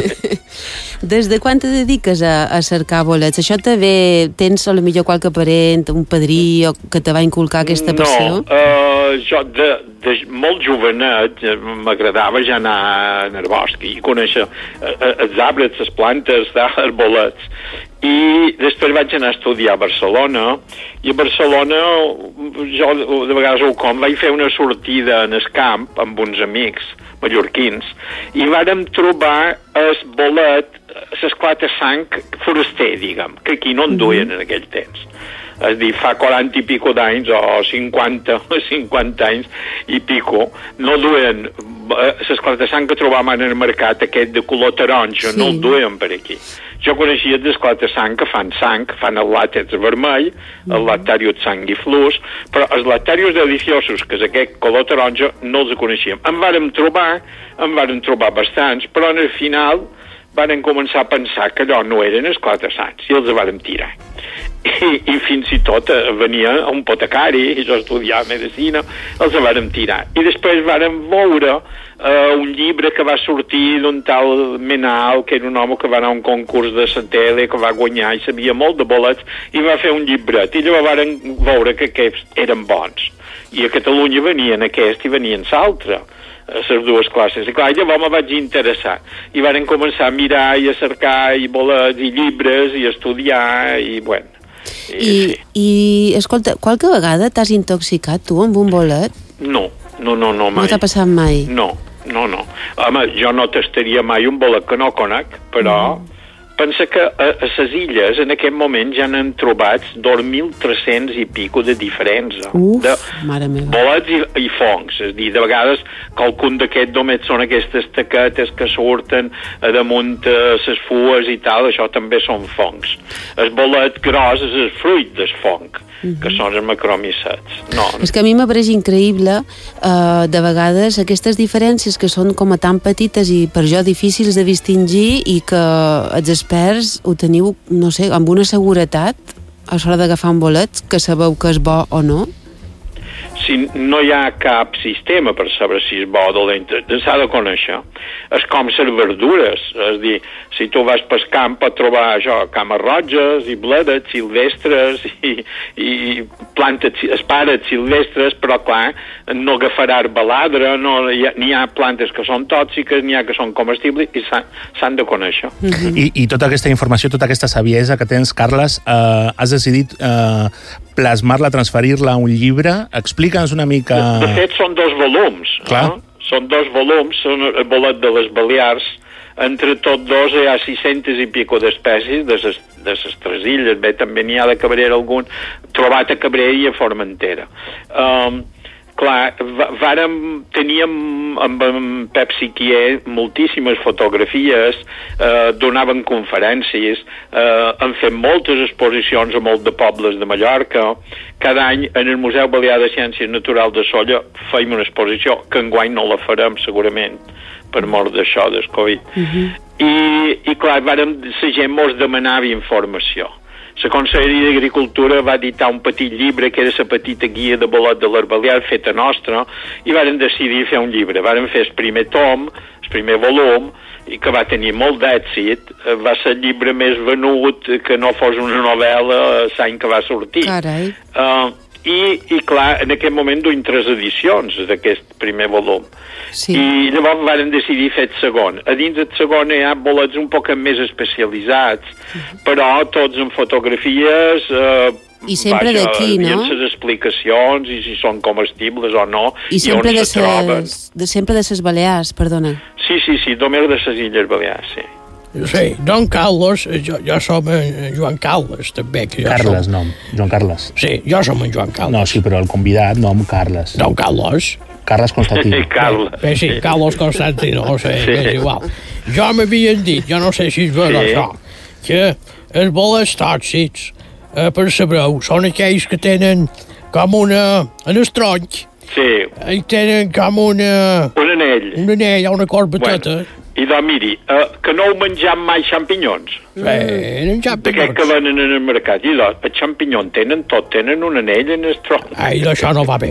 Des de quan te dediques a, a cercar bolets? Això te ve, tens a lo millor qualque parent, un padrí o que te va inculcar aquesta passió? No, uh, jo de, de molt jovenet m'agradava ja anar al bosc i conèixer uh, els arbres, les plantes, els bolets. I després vaig anar a estudiar a Barcelona, i a Barcelona jo de vegades ho com, vaig fer una sortida en el camp amb uns amics mallorquins, i vàrem trobar el bolet, l'esclata-sang foraster, diguem, que aquí no en duien en aquell temps. És dir, fa quaranta i pico d'anys, o cinquanta, cinquanta anys i pico, no duien l'esclata-sang que trobàvem en el mercat, aquest de color taronja, sí. No el duien per aquí. Jo coneixia l'esclata-sang que fan sang, que fan el làtex vermell, el lactarius sanguiflus, però els lactarius deliciosos, que és aquest color taronja, no els coneixíem. En vàrem trobar, en vàrem trobar bastants, però en el final vàrem començar a pensar que allò no eren esclata-sangs, i els vàrem tirar. I, i fins i tot venia un potecari, i jo estudiava medicina, els vàrem tirar. I després vàrem veure uh, un llibre que va sortir d'un tal Menal, que era un home que va anar a un concurs de la tele, que va guanyar i sabia molt de bolets, i va fer un llibret. I llavors vàrem veure que aquests eren bons. I a Catalunya venien aquest i venien l'altre. Les dues classes. I clar, llavors me vaig interessar. I varen començar a mirar i a cercar i bolets i llibres i a estudiar i, bueno, I, sí. i escolta, qualque vegada t'has intoxicat tu amb un bolet? No, no, no, no mai. No t'ha passat mai? No, no, no. Home, jo no tastaria mai un bolet que no conec, però... Mm. Pensa que a, a les illes en aquest moment ja n'han trobat dos mil tres-cents i pico de diferents. Uf, de mare meva. Bolets i, i fongs. És a dir, de vegades qualcun d'aquests només són aquestes taquetes que surten a damunt les fues i tal, això també són fongs. El bolet gros és el fruit del fong, mm-hmm. que són els macromicets. No. És que a mi m'apareix increïble eh, de vegades aquestes diferències que són com a tan petites i per jo difícils de distingir i que els experts ho teniu, no sé, amb una seguretat a l'hora d'agafar un bolet que sabeu que és bo o no? Si no hi ha cap sistema per saber si és bo o dolent, s'ha de conèixer. És com les verdures, és a dir, si tu vas pel camp pots trobar això, cames roges i bledes silvestres i, i plantes, espares silvestres, però clar, no agafaràs baladre, no, hi ha, n'hi ha plantes que són tòxiques, n'hi ha que són comestibles i s'han de conèixer. Mm-hmm. I, I tota aquesta informació, tota aquesta saviesa que tens, Carles, eh, has decidit eh, plasmar-la, transferir-la a un llibre. Explica'ns una mica... De, de fet, són dos volums. Clar. Eh? Són dos volums, són el bolet de les Balears. Entre tots dos hi ha sis-centes i pico d'espècies de les de les tres illes. Bé, també n'hi ha de Cabrera algun, trobat a Cabrera i a Formentera. Um, clar, vàrem, teníem amb en Pep Siquier moltíssimes fotografies, eh, donaven conferències, eh, han fet moltes exposicions a molts de pobles de Mallorca. Cada any en el Museu Balear de Ciències Naturals de Sóller feim una exposició, que enguany no la farem segurament, per mort d'això, del Covid. Uh-huh. I, i clar, vàrem, la gent mos demanava informació. La Conselleria d'Agricultura va editar un petit llibre que era la petita guia de bolet de l'Arbalear feta nostra i varen decidir fer un llibre. Varen fer el primer tom, el primer volum, i que va tenir molt d'èxit. Va ser el llibre més venut que no fos una novel·la l'any que va sortir. Carai. Uh, i, I clar, en aquest moment duim tres edicions d'aquest primer volum. Sí. I llavors varen decidir fer el segon. A dins del segon hi ha bolets un poc més especialitzats, uh-huh. però tots en fotografies... Eh, I sempre d'aquí, no? I en les explicacions, i si són comestibles o no, i, i on de se troben. De sempre de ses Balears, perdona. Sí, sí, sí, només de les Illes Balears, sí. Sí, Don Carlos, jo, jo som en Joan Carles, també. Que jo Carles, som... no, Joan Carles. Sí, jo som en Joan Carles. No, sí, però el convidat, no, amb Carles. Don Carlos. Carles Constantino. Carles. Bé, sí, Carlos Constantino, no sé, sí. És igual. Jo m'havien dit, jo no sé si és vera sí. això, que els bolets tòxics, eh, per sabreu, són aquells que tenen com una... en el tronc. Sí. I tenen com una... Un anell. Un anell, una corbateta. Bueno. I doncs, miri, uh, que no heu menjat mai xampinyons. Sí, eren xampinyons. D'aquest que venen en el mercat. I doncs, el xampinyó tenen tot, tenen un anell en el tronc. Ai, això no va bé.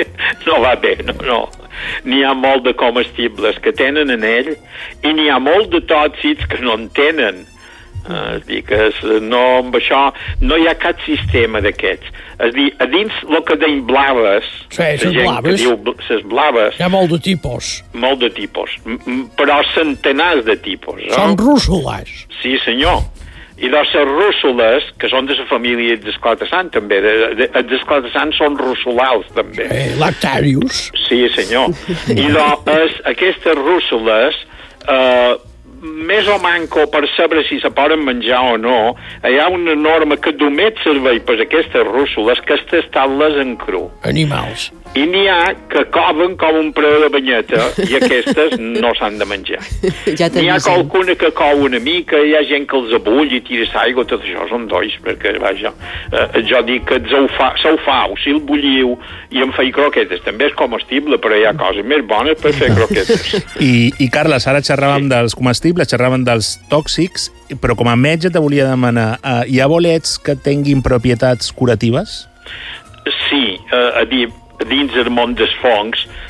No va bé, no, no. N'hi ha molt de comestibles que tenen anell i n'hi ha molt de tòxics que no en tenen. Uh, és dir, que és, no, amb això no hi ha cap sistema d'aquests. És dir, a dins el que deim blaves, sí, les blaves, les blaves, hi ha molt de tipus. Molt de tipus, però centenars de tipus. Són no? Rússoles. Sí, senyor. I doncs les rússoles, que són de la família d'esclatassant, també. De, de, els esclatassants són russolals, també. Sí, lactarius. Sí, senyor. I doncs aquestes rússoles... Eh, més o manco per saber si se poden menjar o no, hi ha una norma que només serveix per aquestes rússoles que és tastar-les en cru. Animals. I n'hi ha que coven com un preu de banyeta i aquestes no s'han de menjar. Ja n'hi ha qualcuna que cou una mica, hi ha gent que els abull i tira l'aigua, tot això són dolls, perquè vaja, eh, jo dic que se ho fau, si el bulliu i en feia croquetes, també és comestible, però hi ha coses més bones per fer croquetes. I, i Carles, ara xerràvem sí. dels comestibles, xerràvem dels tòxics, però com a metge te volia demanar, eh, hi ha bolets que tinguin propietats curatives? Sí, eh, a dir, dins del món dels fongs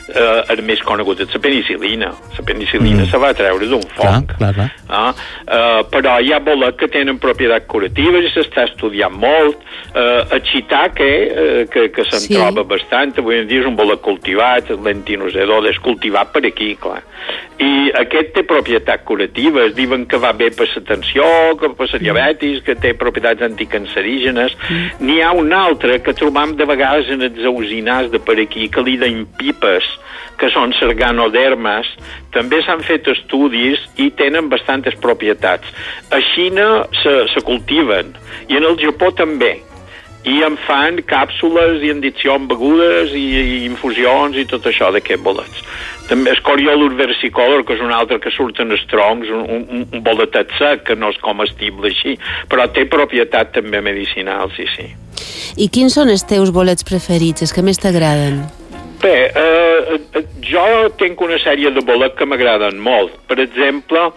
eh, el més conegut és la penicil·lina. La penicil·lina mm. se va treure d'un foc. Clar, clar, clar. Ah, eh, però hi ha bolets que tenen propietats curatives i s'està estudiant molt. Eh, el shiitake, eh, que, que se'n sí. troba bastant, avui en dia és un bolet cultivat, el lentinosedor és cultivat per aquí, clar. I aquest té propietats curatives, diuen que va bé per la tensió, que per la diabetis, que té propietats anticancerígenes. Mm. N'hi ha un altre que trobam de vegades en els ausinars de per aquí, que li deim pipes, que són serganodermes. També s'han fet estudis i tenen bastantes propietats. A Xina se, se cultiven, i en el Japó també. I en fan càpsules i endicció en begudes i, i infusions i tot això d'aquests bolets. També el Coriolus versicolor, que és un altre que surt en els troncs, un, un, un boletet sec que no és comestible així, però té propietat també medicinal, sí, sí. I quins són els teus bolets preferits, els que més t'agraden? Bé, eh, jo tinc una sèrie de bolets que m'agraden molt. Per exemple,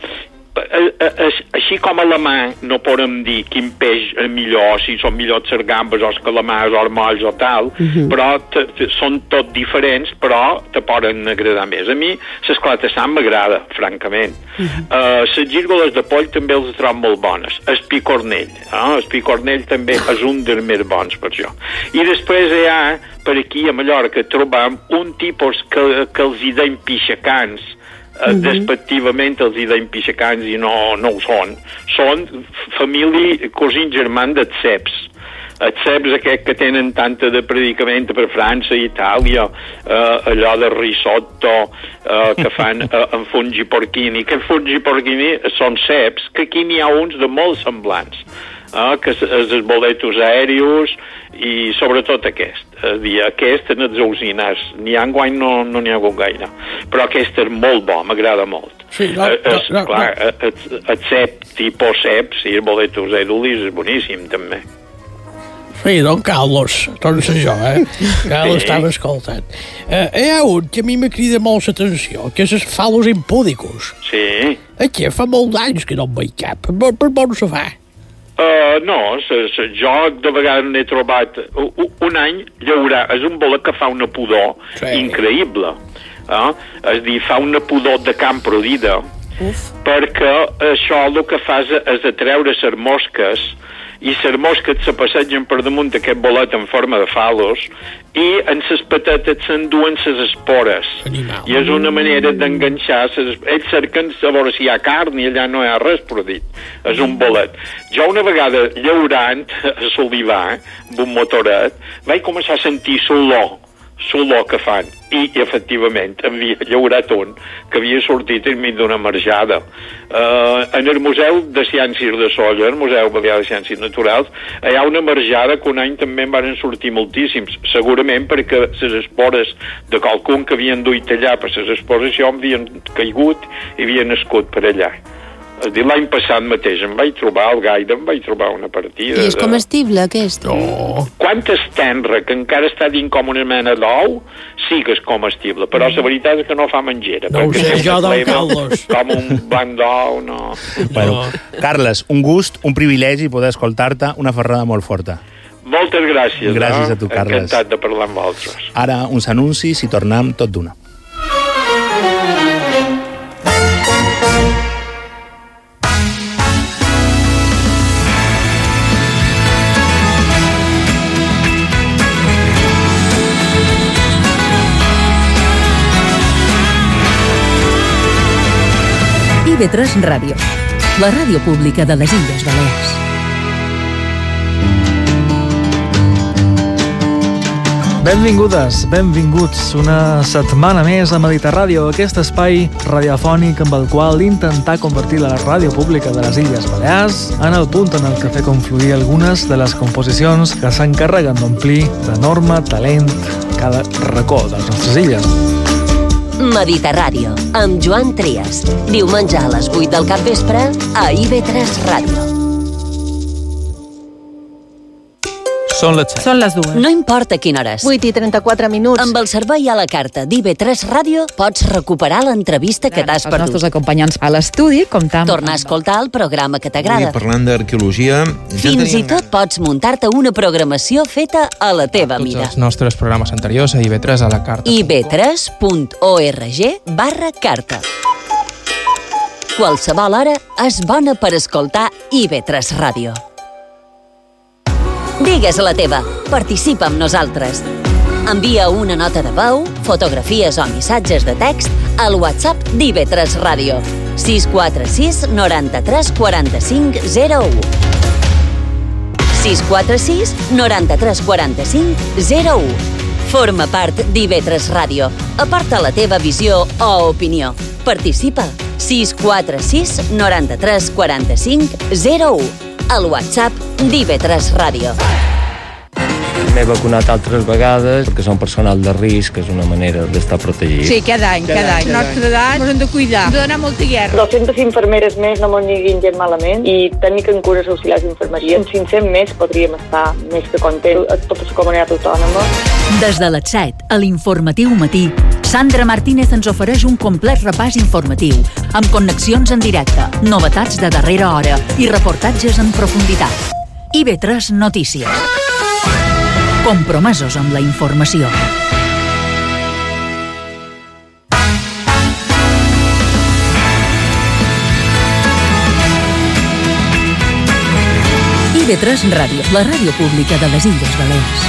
així com a la mà no podem dir quin peix és millor, si són millors les gambes o els calamars o els molls o tal, uh-huh. però te, te, són tot diferents, però te poden agradar més. A mi l'esclata-sang m'agrada, francament. Uh-huh. Uh, les gírgoles de poll també els trobo molt bones. El picornell, eh? El picornell també és un dels més bons per jo. I després hi ha, per aquí a Mallorca, trobam un tipus que, que els hi deim pixacans. Uh-huh. Despectivament els hi deim pixacans i no, no ho són. Són família cosins germans dels ceps. Els ceps aquests que tenen tanta de predicament per França i Itàlia, eh, allò de risotto eh, que fan eh, en fungi porcini. Aquests fungi porcini són ceps, que aquí n'hi ha uns de molt semblants. Eh, que és els boletos aèrios i sobretot aquest. És dir, aquest en els ausinars. N'hi ha enguany no n'hi no ha hagut gaire. Però aquest és molt bo, m'agrada molt. Sí, no, eh, és, no, no, clar, no. El, el cep, tipus cep, sí, el boletos aèrulis és boníssim, també. Sí, don Carlos, doncs això, eh? Que sí. L'estava escoltant. Eh, hi ha un que a mi me crida molt l'atenció, que és els falos impúdicos. Sí. Aquí fa molt d'anys que no em veig cap. Per, per on se fa? Uh, no, se, se, jo de vegades n'he trobat un, un any llaurar, és un bolet que fa una pudor sí. increïble, uh, és dir, fa una pudor de camp prodida. Uf. Perquè això el que fa és atreure les mosques i les mosques se passegen per damunt d'aquest bolet en forma de falos i en les patates s'enduen les espores. Animal. I és una manera d'enganxar les... Ells cerquen a veure si hi ha carn i allà no hi ha res produït. És un bolet. Jo una vegada llaurant a Solivar, amb un motoret, vaig començar a sentir l'olor l'olor que fan, i efectivament havia llaurat un que havia sortit enmig d'una marjada. Uh, en el Museu de Ciències de Sóller, el Museu Balear de Ciències Naturals, hi ha una marjada que un any també en van sortir moltíssims, segurament perquè les espores de qualcun que havien duit allà per les exposicions havien caigut i havien nascut per allà. És dir, l'any passat mateix em vaig trobar al Gaire, em vaig trobar una partida. I és comestible, aquest? No. Quan és tenra, que encara està dins com una mena d'ou, sí que és comestible, però la veritat és que no fa menjera. No ho sé, jo, don Carlos. Com un blanc d'ou, no. Bueno, Carles, un gust, un privilegi poder escoltar-te, una ferrada molt forta. Moltes gràcies. Gràcies no? a tu, Carles. Encantat de parlar amb vosaltres. Ara uns anuncis i tornem tot d'una. I V tres Ràdio, la ràdio pública de les Illes Balears. Benvingudes, benvinguts una setmana més a Mediterràdio, aquest espai radiofònic amb el qual intentar convertir la ràdio pública de les Illes Balears en el punt en el que fer confluir algunes de les composicions que s'encarreguen d'omplir d'enorme talent cada racó de les nostres illes. Mediterràdio, amb Joan Trias. Diumenge a les vuit del capvespre a I V tres Ràdio. Són les set. Són les dues. No importa quina hora és. vuit i trenta-quatre minuts. Amb el servei a la carta d'I B tres Ràdio pots recuperar l'entrevista que t'has perdut. Els nostres acompanyants a l'estudi, comptam... Tornar a escoltar el programa que t'agrada. Avui, parlant d'arqueologia... Fins i tot pots muntar-te una programació feta a la teva mida. Els nostres programes anteriors a I B tres a la carta. i b tres punt org barra carta. Qualsevol hora és bona per escoltar I B tres Ràdio. Digues la teva. Participa amb nosaltres. Envia una nota de veu, fotografies o missatges de text al WhatsApp d'I B tres Ràdio. sis quatre sis noranta-tres quaranta-cinc zero u. sis quatre sis noranta-tres quaranta-cinc zero u. Forma part d'I B tres Ràdio. Aporta la teva visió o opinió. Participa. sis quatre sis noranta-tres quaranta-cinc zero u. Al WhatsApp d'I B tres Ràdio. M'he vacunat altres vegades perquè som personal de risc, és una manera d'estar protegit. Sí, cada any, cada any. La nostra edat ens hem de cuidar, hem de donar molta guerra. dos-centes infermeres més no m'ho diguin gens malament i tècnic en cures auxiliars d'infermeria. En cinc-cents més podríem estar més que contents a tota la comunitat autònoma. Des de les set, a l'Informatiu Matí, Sandra Martínez ens ofereix un complet repàs informatiu, amb connexions en directe, novetats de darrera hora i reportatges en profunditat. I B tres Notícies. Compromesos amb la informació. I B tres Ràdio, la ràdio pública de les Illes Balears.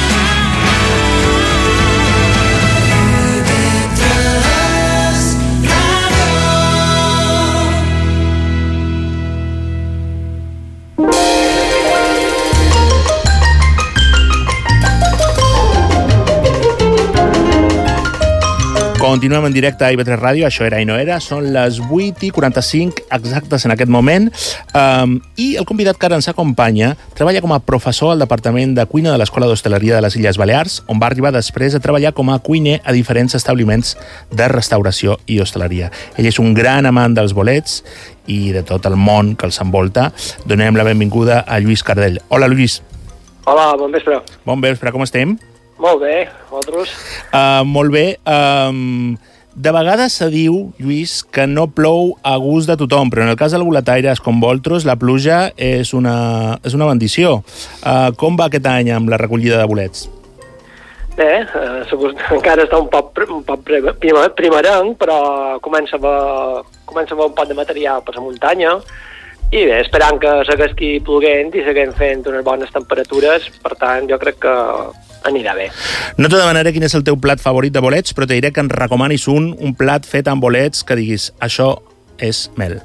Continuem en directe a I B tres Ràdio, això era i no era, són les vuit i quaranta-cinc exactes en aquest moment, um, i el convidat que ara ens acompanya treballa com a professor al Departament de Cuina de l'Escola d'Hostaleria de les Illes Balears, on va arribar després a treballar com a cuiner a diferents establiments de restauració i hostaleria. Ell és un gran amant dels bolets i de tot el món que els envolta. Donem la benvinguda a Lluís Cardell. Hola, Lluís. Hola, bon vespre. Bon vespre, com estem? Molt bé, vosaltres? Uh, molt bé. Um, de vegades se diu, Lluís, que no plou a gust de tothom, però en el cas del boletaires com vosaltres, la pluja és una, és una bendició. Uh, com va aquest any amb la recollida de bolets? Bé, uh, encara està un poc, un poc primer, primerenc, però comença a, haver, comença a haver un poc de material per la muntanya, i bé, esperant que segueixi ploguent i seguim fent unes bones temperatures, per tant, jo crec que anirà bé. No te demanaré quin és el teu plat favorit de bolets, però te diré que ens recomanis un, un plat fet amb bolets que diguis, això és mel.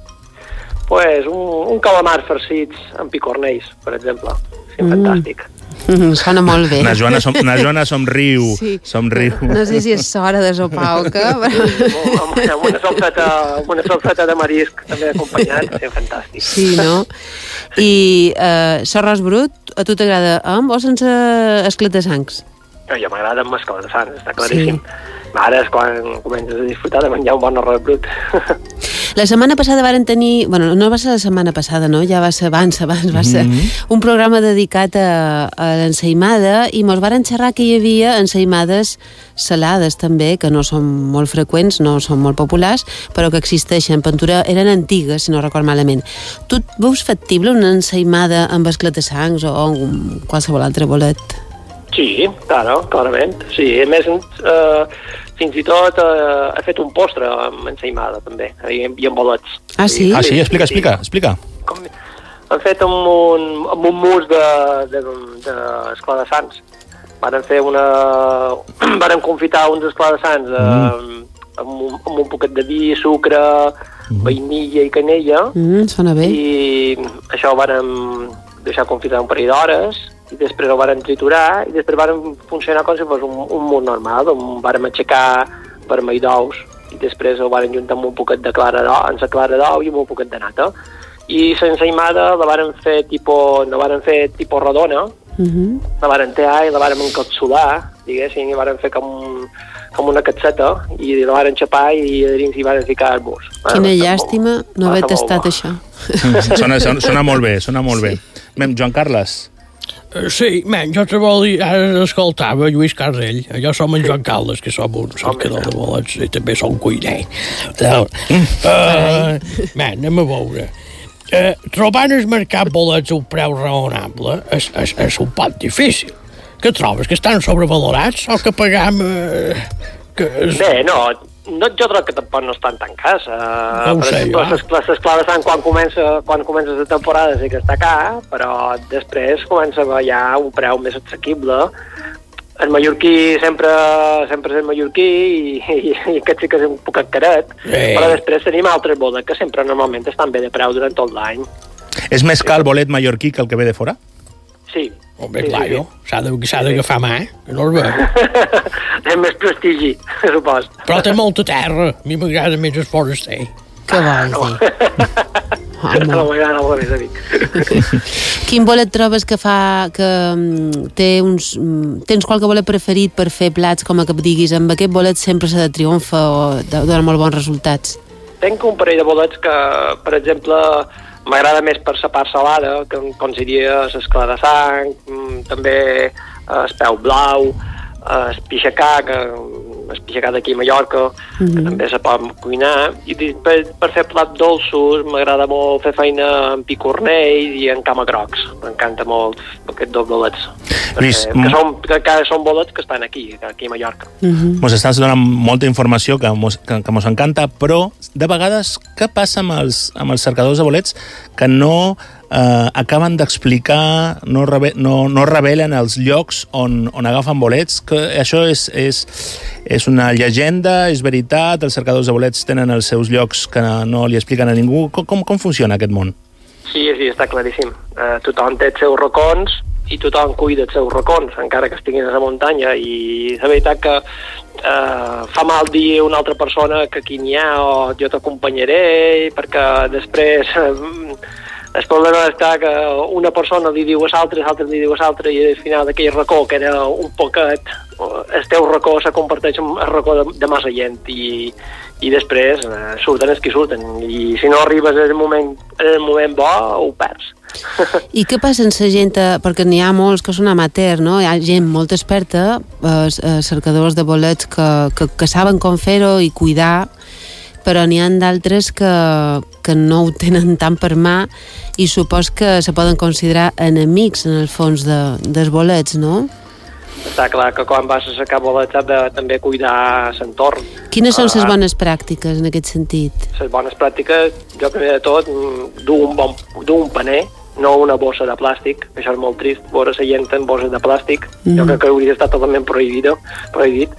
Pues un, un calamar farcits amb picornells, per exemple. Sí, mm. Fantàstic. Mm, sona molt bé. Na Joana, som, na Joana somriu. Sí. somriu. No sé si és hora de sopar o què. Però... amb, amb, una salseta, amb una salseta de marisc també acompanyat, sí, fantàstic. Sí, no? I uh, l'arròs brut, a tu t'agrada amb o sense esclata-sangs? A mi m'agrada amb esclata-sangs, està claríssim. Sí. Ara és quan comences a disfrutar de menjar un bon arròs brut. La setmana passada varen tenir... Bueno, no va ser la setmana passada, no? Ja va ser abans, abans va ser mm-hmm. un programa dedicat a, a l'ensaïmada i mos varen xerrar que hi havia ensaïmades salades també, que no són molt freqüents, no són molt populars, però que existeixen. Pintura eren antigues, si no record malament. Tu et veus factible una ensaïmada amb esclata-sangs o amb qualsevol altre bolet? Sí, claro, clarament. Sí, a més, eh, fins i tot eh, he fet un postre amb ensaïmada, també, i amb bolets. Ah, sí? Ah, sí? Explica, explica, explica. Com, hem fet amb un, amb un mus de, de, de esclata-sangs. Varen fer una... Varen confitar uns esclata-sangs mm. eh, amb, un, amb un poquet de vi, sucre, mm. vainilla i canella. Mm, sona bé. I això ho vàrem deixar confitar un parell d'hores, i després ho varen triturar, i després varen funcionar com si fos un, un mur normal, on varen aixecar vermell d'ous, i després ho varen juntar amb un poquet de clara d'ou, amb la clara d'ou i amb un poquet de nata. I l'ensaïmada la varen fer tipus, no varen fer tipus rodona, uh-huh. la varen tear i la varen encapsular, diguéssim, i varen fer com, com una catseta, i la varen xapar i a dins hi varen ficar el bus. Quina llàstima no haver tastat això. Sona, sona, sona molt bé, sona molt sí. bé. Mem, Joan Carles. Sí, men, jo te vol dir, ara escoltava Lluís Carrell, jo som en Joan Caldes, que som un cercador de bolets i també som cuiner. Uh, men, anem a veure. Uh, trobant el mercat bolets a un preu raonable és, és, és un poc difícil. Què trobes, que estan sobrevalorats o que pagam... Uh, que és... Bé, no, no, jo crec que tampoc no estan tan cars. Uh, no ho per sé, exemple, jo. les, les claves estan quan comença, quan comença la temporada sí que està car, però després comença a haver ja un preu més assequible. El mallorquí sempre, sempre és el mallorquí i, i, i aquest sí que és un poc caret, Eh. però després tenim altres bodes que sempre normalment estan bé de preu durant tot l'any. És més car el bolet mallorquí que el que ve de fora? Sí. Home, sí, clar, sí, jo. S'ha de, s'ha d'agafar mà, que no es veu. És més prestigi, supos. Però té molta terra. A mi m'agrada més el foraster. Què vols dir? No m'agrada el revés, amic. Quin bolet trobes que fa... que mm, té uns... mm, tens qualque bolet preferit per fer plats com a que diguis amb aquest bolet sempre s'ha de triomfa o de- dona molt bons resultats? Tenc un parell de bolets que, per exemple, m'agrada més per la part salada, que com seria l'esclar de sang, mm, també el peu blau, el pixacà, que el pixacà d'aquí a Mallorca, que Mhm. també se pot cuinar. I per, per fer plats dolços m'agrada molt fer feina amb picornells i en camagrocs. M'encanta molt aquests dos bolets. Lluís, Perquè, que, són, que, que són bolets que estan aquí, aquí a Mallorca. Mos estàs donant molta informació que mos, que, que mos encanta, però de vegades què passa amb els, amb els cercadors de bolets que no eh, acaben d'explicar, no, reve, no, no revelen els llocs on, on agafen bolets? Que això és, és, és una llegenda, és veritat? Els cercadors de bolets tenen els seus llocs que no li expliquen a ningú? Com, com, com funciona aquest món? Sí, sí, està claríssim. Uh, tothom té els seus racons i tothom cuida els seus racons, encara que estiguin a la muntanya, i la veritat que uh, fa mal dir a una altra persona que aquí n'hi ha o jo t'acompanyaré, perquè després uh, el problema està que una persona li diu a l'altra, l'altra li diu a l'altra, i al final d'aquell racó, que era un poquet, el teu racó se converteix en el racó de, de massa gent, i, i després uh, surten els que surten, i si no arribes en el moment, en el moment bo, ho perds. I què passa amb la gent, eh, perquè n'hi ha molts que són amateurs, no? Hi ha gent molt experta, eh, eh, cercadors de bolets que, que, que saben com fer-ho i cuidar, però n'hi ha d'altres que, que no ho tenen tant per mà i supos que se poden considerar enemics en el fons de, dels bolets, no? Està clar que quan vas a sacar bolets has de també cuidar l'entorn. Quines són les Ah, bones pràctiques en aquest sentit? Les bones pràctiques, jo primer de tot du un, bon, du un paner, no una bossa de plàstic, això és molt trist, veure la gent en bosses de plàstic, Mhm. jo crec que hauria d'estar totalment prohibido, prohibit.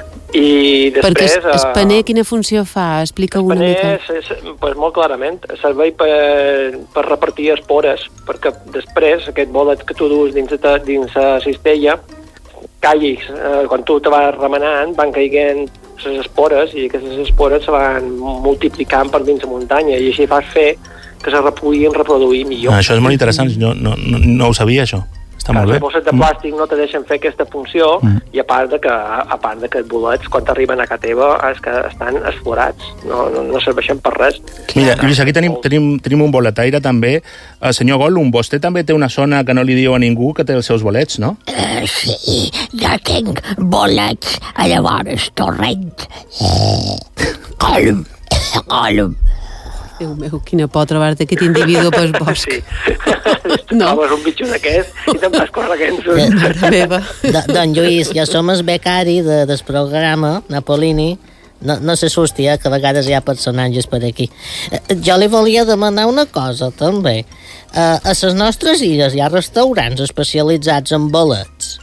I Perquè després... el, el eh, paner quina funció fa? Explica una paner, mica. és, és, pues molt clarament, serveix per, per repartir espores, perquè després aquest bolet que tu dus dins la dins la cistella, caiguis, eh, quan tu te vas remenant, van caiguent les espores i aquestes espores se van multiplicant per dins la muntanya i així fas fer que se puguin reproduir millor. Ah, això és molt interessant, no, no, no, no ho sabia, això. Està molt Les bé. bosses de plàstic no te deixen fer aquesta funció, Mm. i a part de que, a part de que els bolets, quan t'arriben a casa teva, és que estan esforats, no, no, no serveixen per res. Mira, Lluís, aquí tenim, tenim, tenim un boletaire també. El senyor Gollum, vostè també té una zona que no li diu a ningú que té els seus bolets, no? Uh, sí, jo tinc bolets a llavors torrent. Gollum, Gollum. Déu meu, quina por trobar-te aquest individu pel bosc. Sí. No. Trobes un bitxo d'aquest i te'n vas corregent. Mare meva. Do, don Lluís, jo som el becari de, del programa Napolini. No, no s'assusti, eh, que a vegades hi ha personatges per aquí. Eh, jo li volia demanar una cosa, també. Eh, a les nostres illes hi ha restaurants especialitzats en bolets.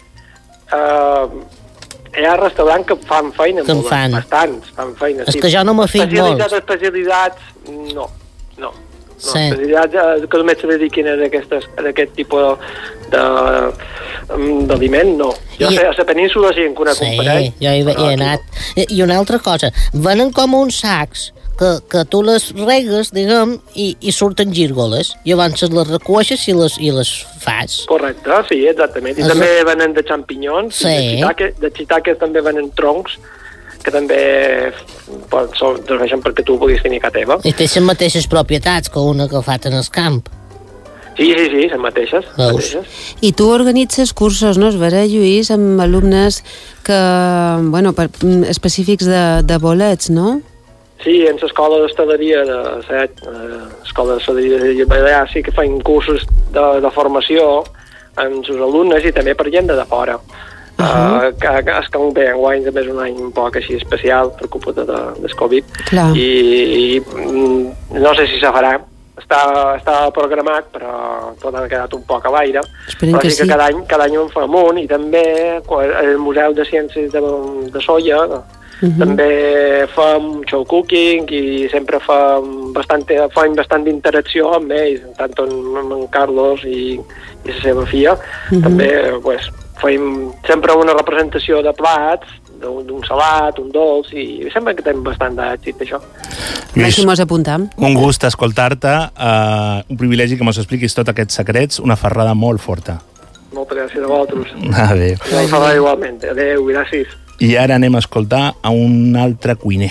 Uh, hi ha restaurants que fan feina amb Que en bolets, fan. bastants, fan feina. És que jo no m'ho fic molt. Especialitats, especialitats, no, no. No, Sí. especialitats eh, que només se dediquin a aquestes, a aquest tipus de, d'aliment, no. Jo I- sé, a la península sí en conec un Sí, parell. jo hi, hi he anat. I, I una altra cosa, venen com uns sacs que, que tu les regues, diguem, i, i surten gírgoles. Llavors les recuixes i les, i les fas. Correcte, sí, exactament. I Es- també venen de xampinyons, Sí. de shiitake, de shiitake també venen troncs, que també pues, són, serveixen perquè tu puguis tenir a casa teva. I té les mateixes propietats que una que fa en el camp. Sí, sí, sí, les mateixes. Les mateixes. I tu organitzes cursos, no? Es vera, Lluís, amb alumnes que, bueno, per, específics de, de bolets, no? Sí, en l'escola d'hostaleria de Set, l'escola d'hostaleria de Balears, sí que feien cursos de, de formació amb els alumnes i també per gent de fora. Uh -huh. uh, que, que és que bé, enguany també és un any un poc així especial per culpa de, del Covid. Clar. I, i no sé si se farà. Està, està programat, però tot ha quedat un poc a l'aire. Esperem però que sí que sí. cada any, cada any en fem un, i també el Museu de Ciències de, de Solla uh -huh. també fem show cooking i sempre fem bastant, fem bastant interacció amb ells, tant amb en Carlos i, i la seva filla. Uh -huh. També, pues, fem sempre una representació de plats, d'un salat, un dolç, i sembla que tenim bastant d'èxit, això. Lluís, mos apuntam. Un gust escoltar-te, uh, un privilegi que mos expliquis tots aquests secrets, una ferrada molt forta. Moltes gràcies a vosaltres. Adéu. Una ferrada igualment. Adéu, gràcies. I ara anem a escoltar a un altre cuiner.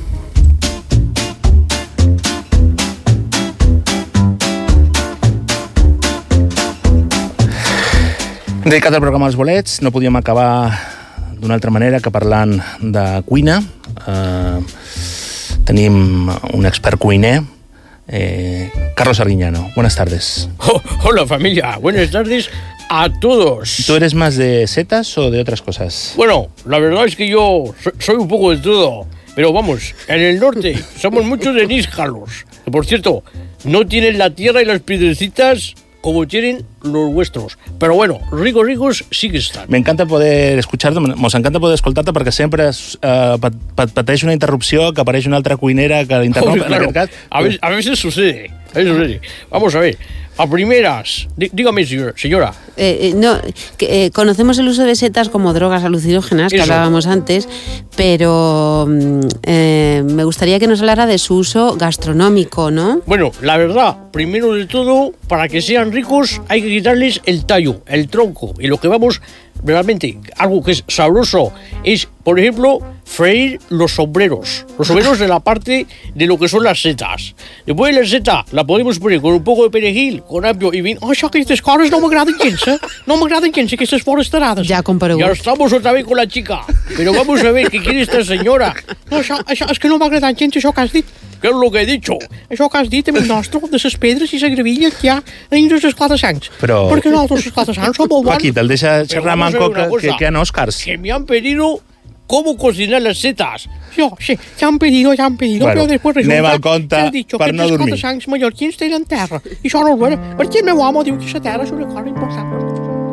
Dedicat al programa Els Bolets, no podíem acabar d'una altra manera que parlant de cuina. Eh, tenim un expert cuiner, eh, Carlos Arguiñano. Buenas tardes. Oh, hola familia, buenas tardes a todos. ¿Tú eres más de setas o de otras cosas? Bueno, la verdad es que yo soy un poco de todo, pero vamos, en el norte somos muchos de níscalos, que por cierto, no tienen la tierra y las piedrecitas como tienen los vuestros. Pero bueno, ricos, ricos sí que están. Me encanta poder escuchar-te, mos encanta poder escoltar-te perquè sempre eh, pat, pat, pateix una interrupció, que apareix una altra cuinera que l'interromp, Hombre, claro. en aquest cas. A veces, a veces sucede, a veces sucede. Vamos a ver, a primeras, dí, dígame señora. Eh, eh, no, que, eh, conocemos el uso de setas como drogas alucinógenas, que Eso. hablábamos antes, pero eh, me gustaría que nos hablara de su uso gastronómico, ¿no? Bueno, la verdad, primero de todo, para que sean ricos hay que quitarles el tallo, el tronco, y lo que vamos, realmente, algo que es sabroso, es, por ejemplo, freír los sombreros, los sombreros de la parte de lo que son las setas. Después la seta la podemos poner con un poco de perejil, con apio y vino. Ay, això, aquestes coses no m'agraden gens, eh? No m'agraden gens, aquestes forestarades. Ya comparegut. Y ahora estamos otra vez con la chica. Pero vamos a ver, ¿qué quiere esta señora? No, això, això, és que no m'agraden gens, això que has dit. ¿Qué es lo que he dicho? Això que has dit, amic nostre, de les pedres i la gravilla que hi ha dins dels esclata-sangs. Però... Perquè nosaltres els esclata-sangs som molt bons. Aquí, te'l deixa xerrar Manco, que, que, que han Oscars. Que me han pedido cómo cocinar las setas. Yo, sí, ya han pedido, ya han pedido, bueno, però després resulta anem al compte que han dicho per que no els dormir. esclata-sangs mallorquins tenen terra. I això no és vera, perquè el meu amo diu que la terra és una cosa important.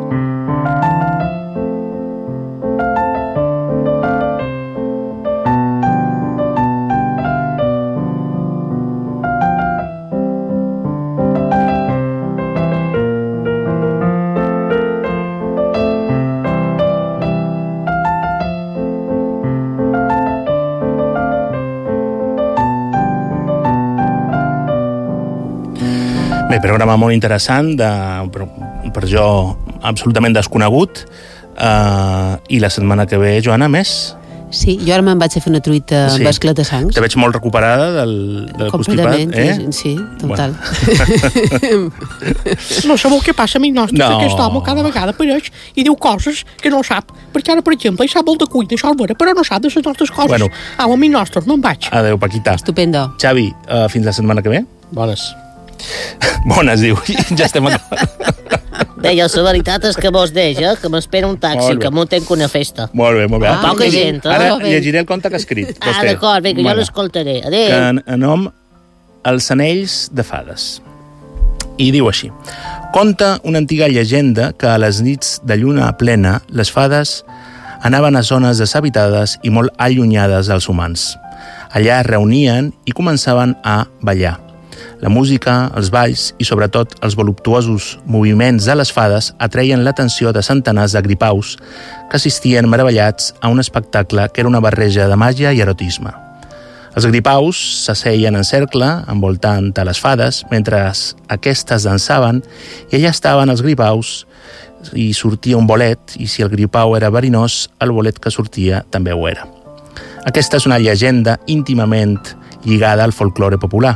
Bé, programa molt interessant, de, per, per jo absolutament desconegut, uh, i la setmana que ve, Joana, més? Sí, jo ara me'n vaig a fer una truita Sí. amb esclata-sangs. Te veig molt recuperada del, del constipat, eh? sí, total. Bueno. No sabeu què passa, amic nostre, No. que aquest home cada vegada apareix i diu coses que no sap. Perquè ara, per exemple, ell sap molt de cuina, això és vera, però no sap de les nostres coses. Bueno. Au, amic nostre, me'n vaig. Adéu, Paquita. Estupendo. Xavi, uh, fins la setmana que ve? Bones. Bones, diu. Ja estem acabant. Bé, jo la veritat és que vos deix, eh? Que m'espera un taxi, Molt bé. que m'ho tenc una festa. Molt bé, molt bé. Ah, poca gent, eh? Ara llegiré el conte que ha escrit. Ah, vostè. d'acord, bé, que jo Bueno. l'escoltaré. Que Adéu. en, en nom Els anells de fades. I diu així: conta una antiga llegenda que a les nits de lluna plena les fades anaven a zones deshabitades i molt allunyades dels humans. Allà es reunien i començaven a ballar. La música, els balls i sobretot els voluptuosos moviments de les fades atreien l'atenció de centenars de gripaus que assistien meravellats a un espectacle que era una barreja de màgia i erotisme. Els gripaus s'asseien en cercle, envoltant a les fades, mentre aquestes dansaven, i allà estaven els gripaus, i sortia un bolet, i si el gripau era verinós, el bolet que sortia també ho era. Aquesta és una llegenda íntimament lligada al folklore popular.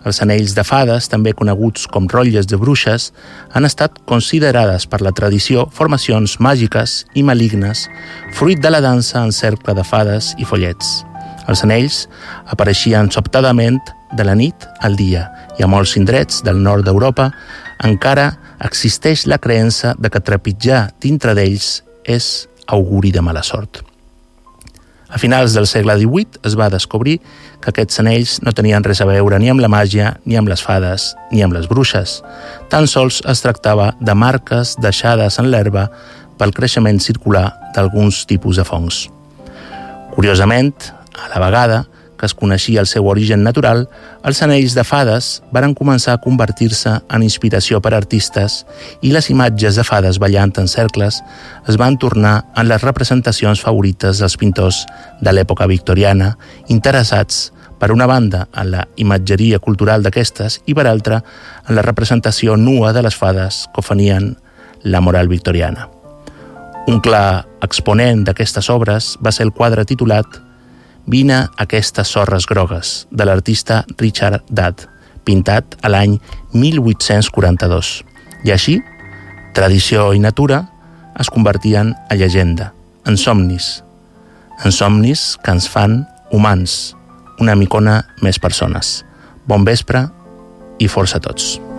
Els anells de fades, també coneguts com rotlles de bruixes, han estat considerades per la tradició formacions màgiques i malignes, fruit de la dansa en cercle de fades i follets. Els anells apareixien sobtadament de la nit al dia i a molts indrets del nord d'Europa encara existeix la creença de que trepitjar dintre d'ells és auguri de mala sort. A finals del segle divuit es va descobrir que aquests anells no tenien res a veure ni amb la màgia, ni amb les fades, ni amb les bruixes. Tan sols es tractava de marques deixades en l'herba pel creixement circular d'alguns tipus de fongs. Curiosament, a la vegada que es coneixia el seu origen natural, els anells de fades varen començar a convertir-se en inspiració per a artistes i les imatges de fades ballant en cercles es van tornar en les representacions favorites dels pintors de l'època victoriana, interessats per una banda en la imatgeria cultural d'aquestes i per altra en la representació nua de les fades que ofenien la moral victoriana. Un clar exponent d'aquestes obres va ser el quadre titulat Vine aquestes sorres grogues, de l'artista Richard Dadd, pintat a l'any mil vuit-cents quaranta-dos. I així, tradició i natura es convertien a llegenda, en somnis, en somnis que ens fan humans, una micona més persones. Bon vespre i força a tots.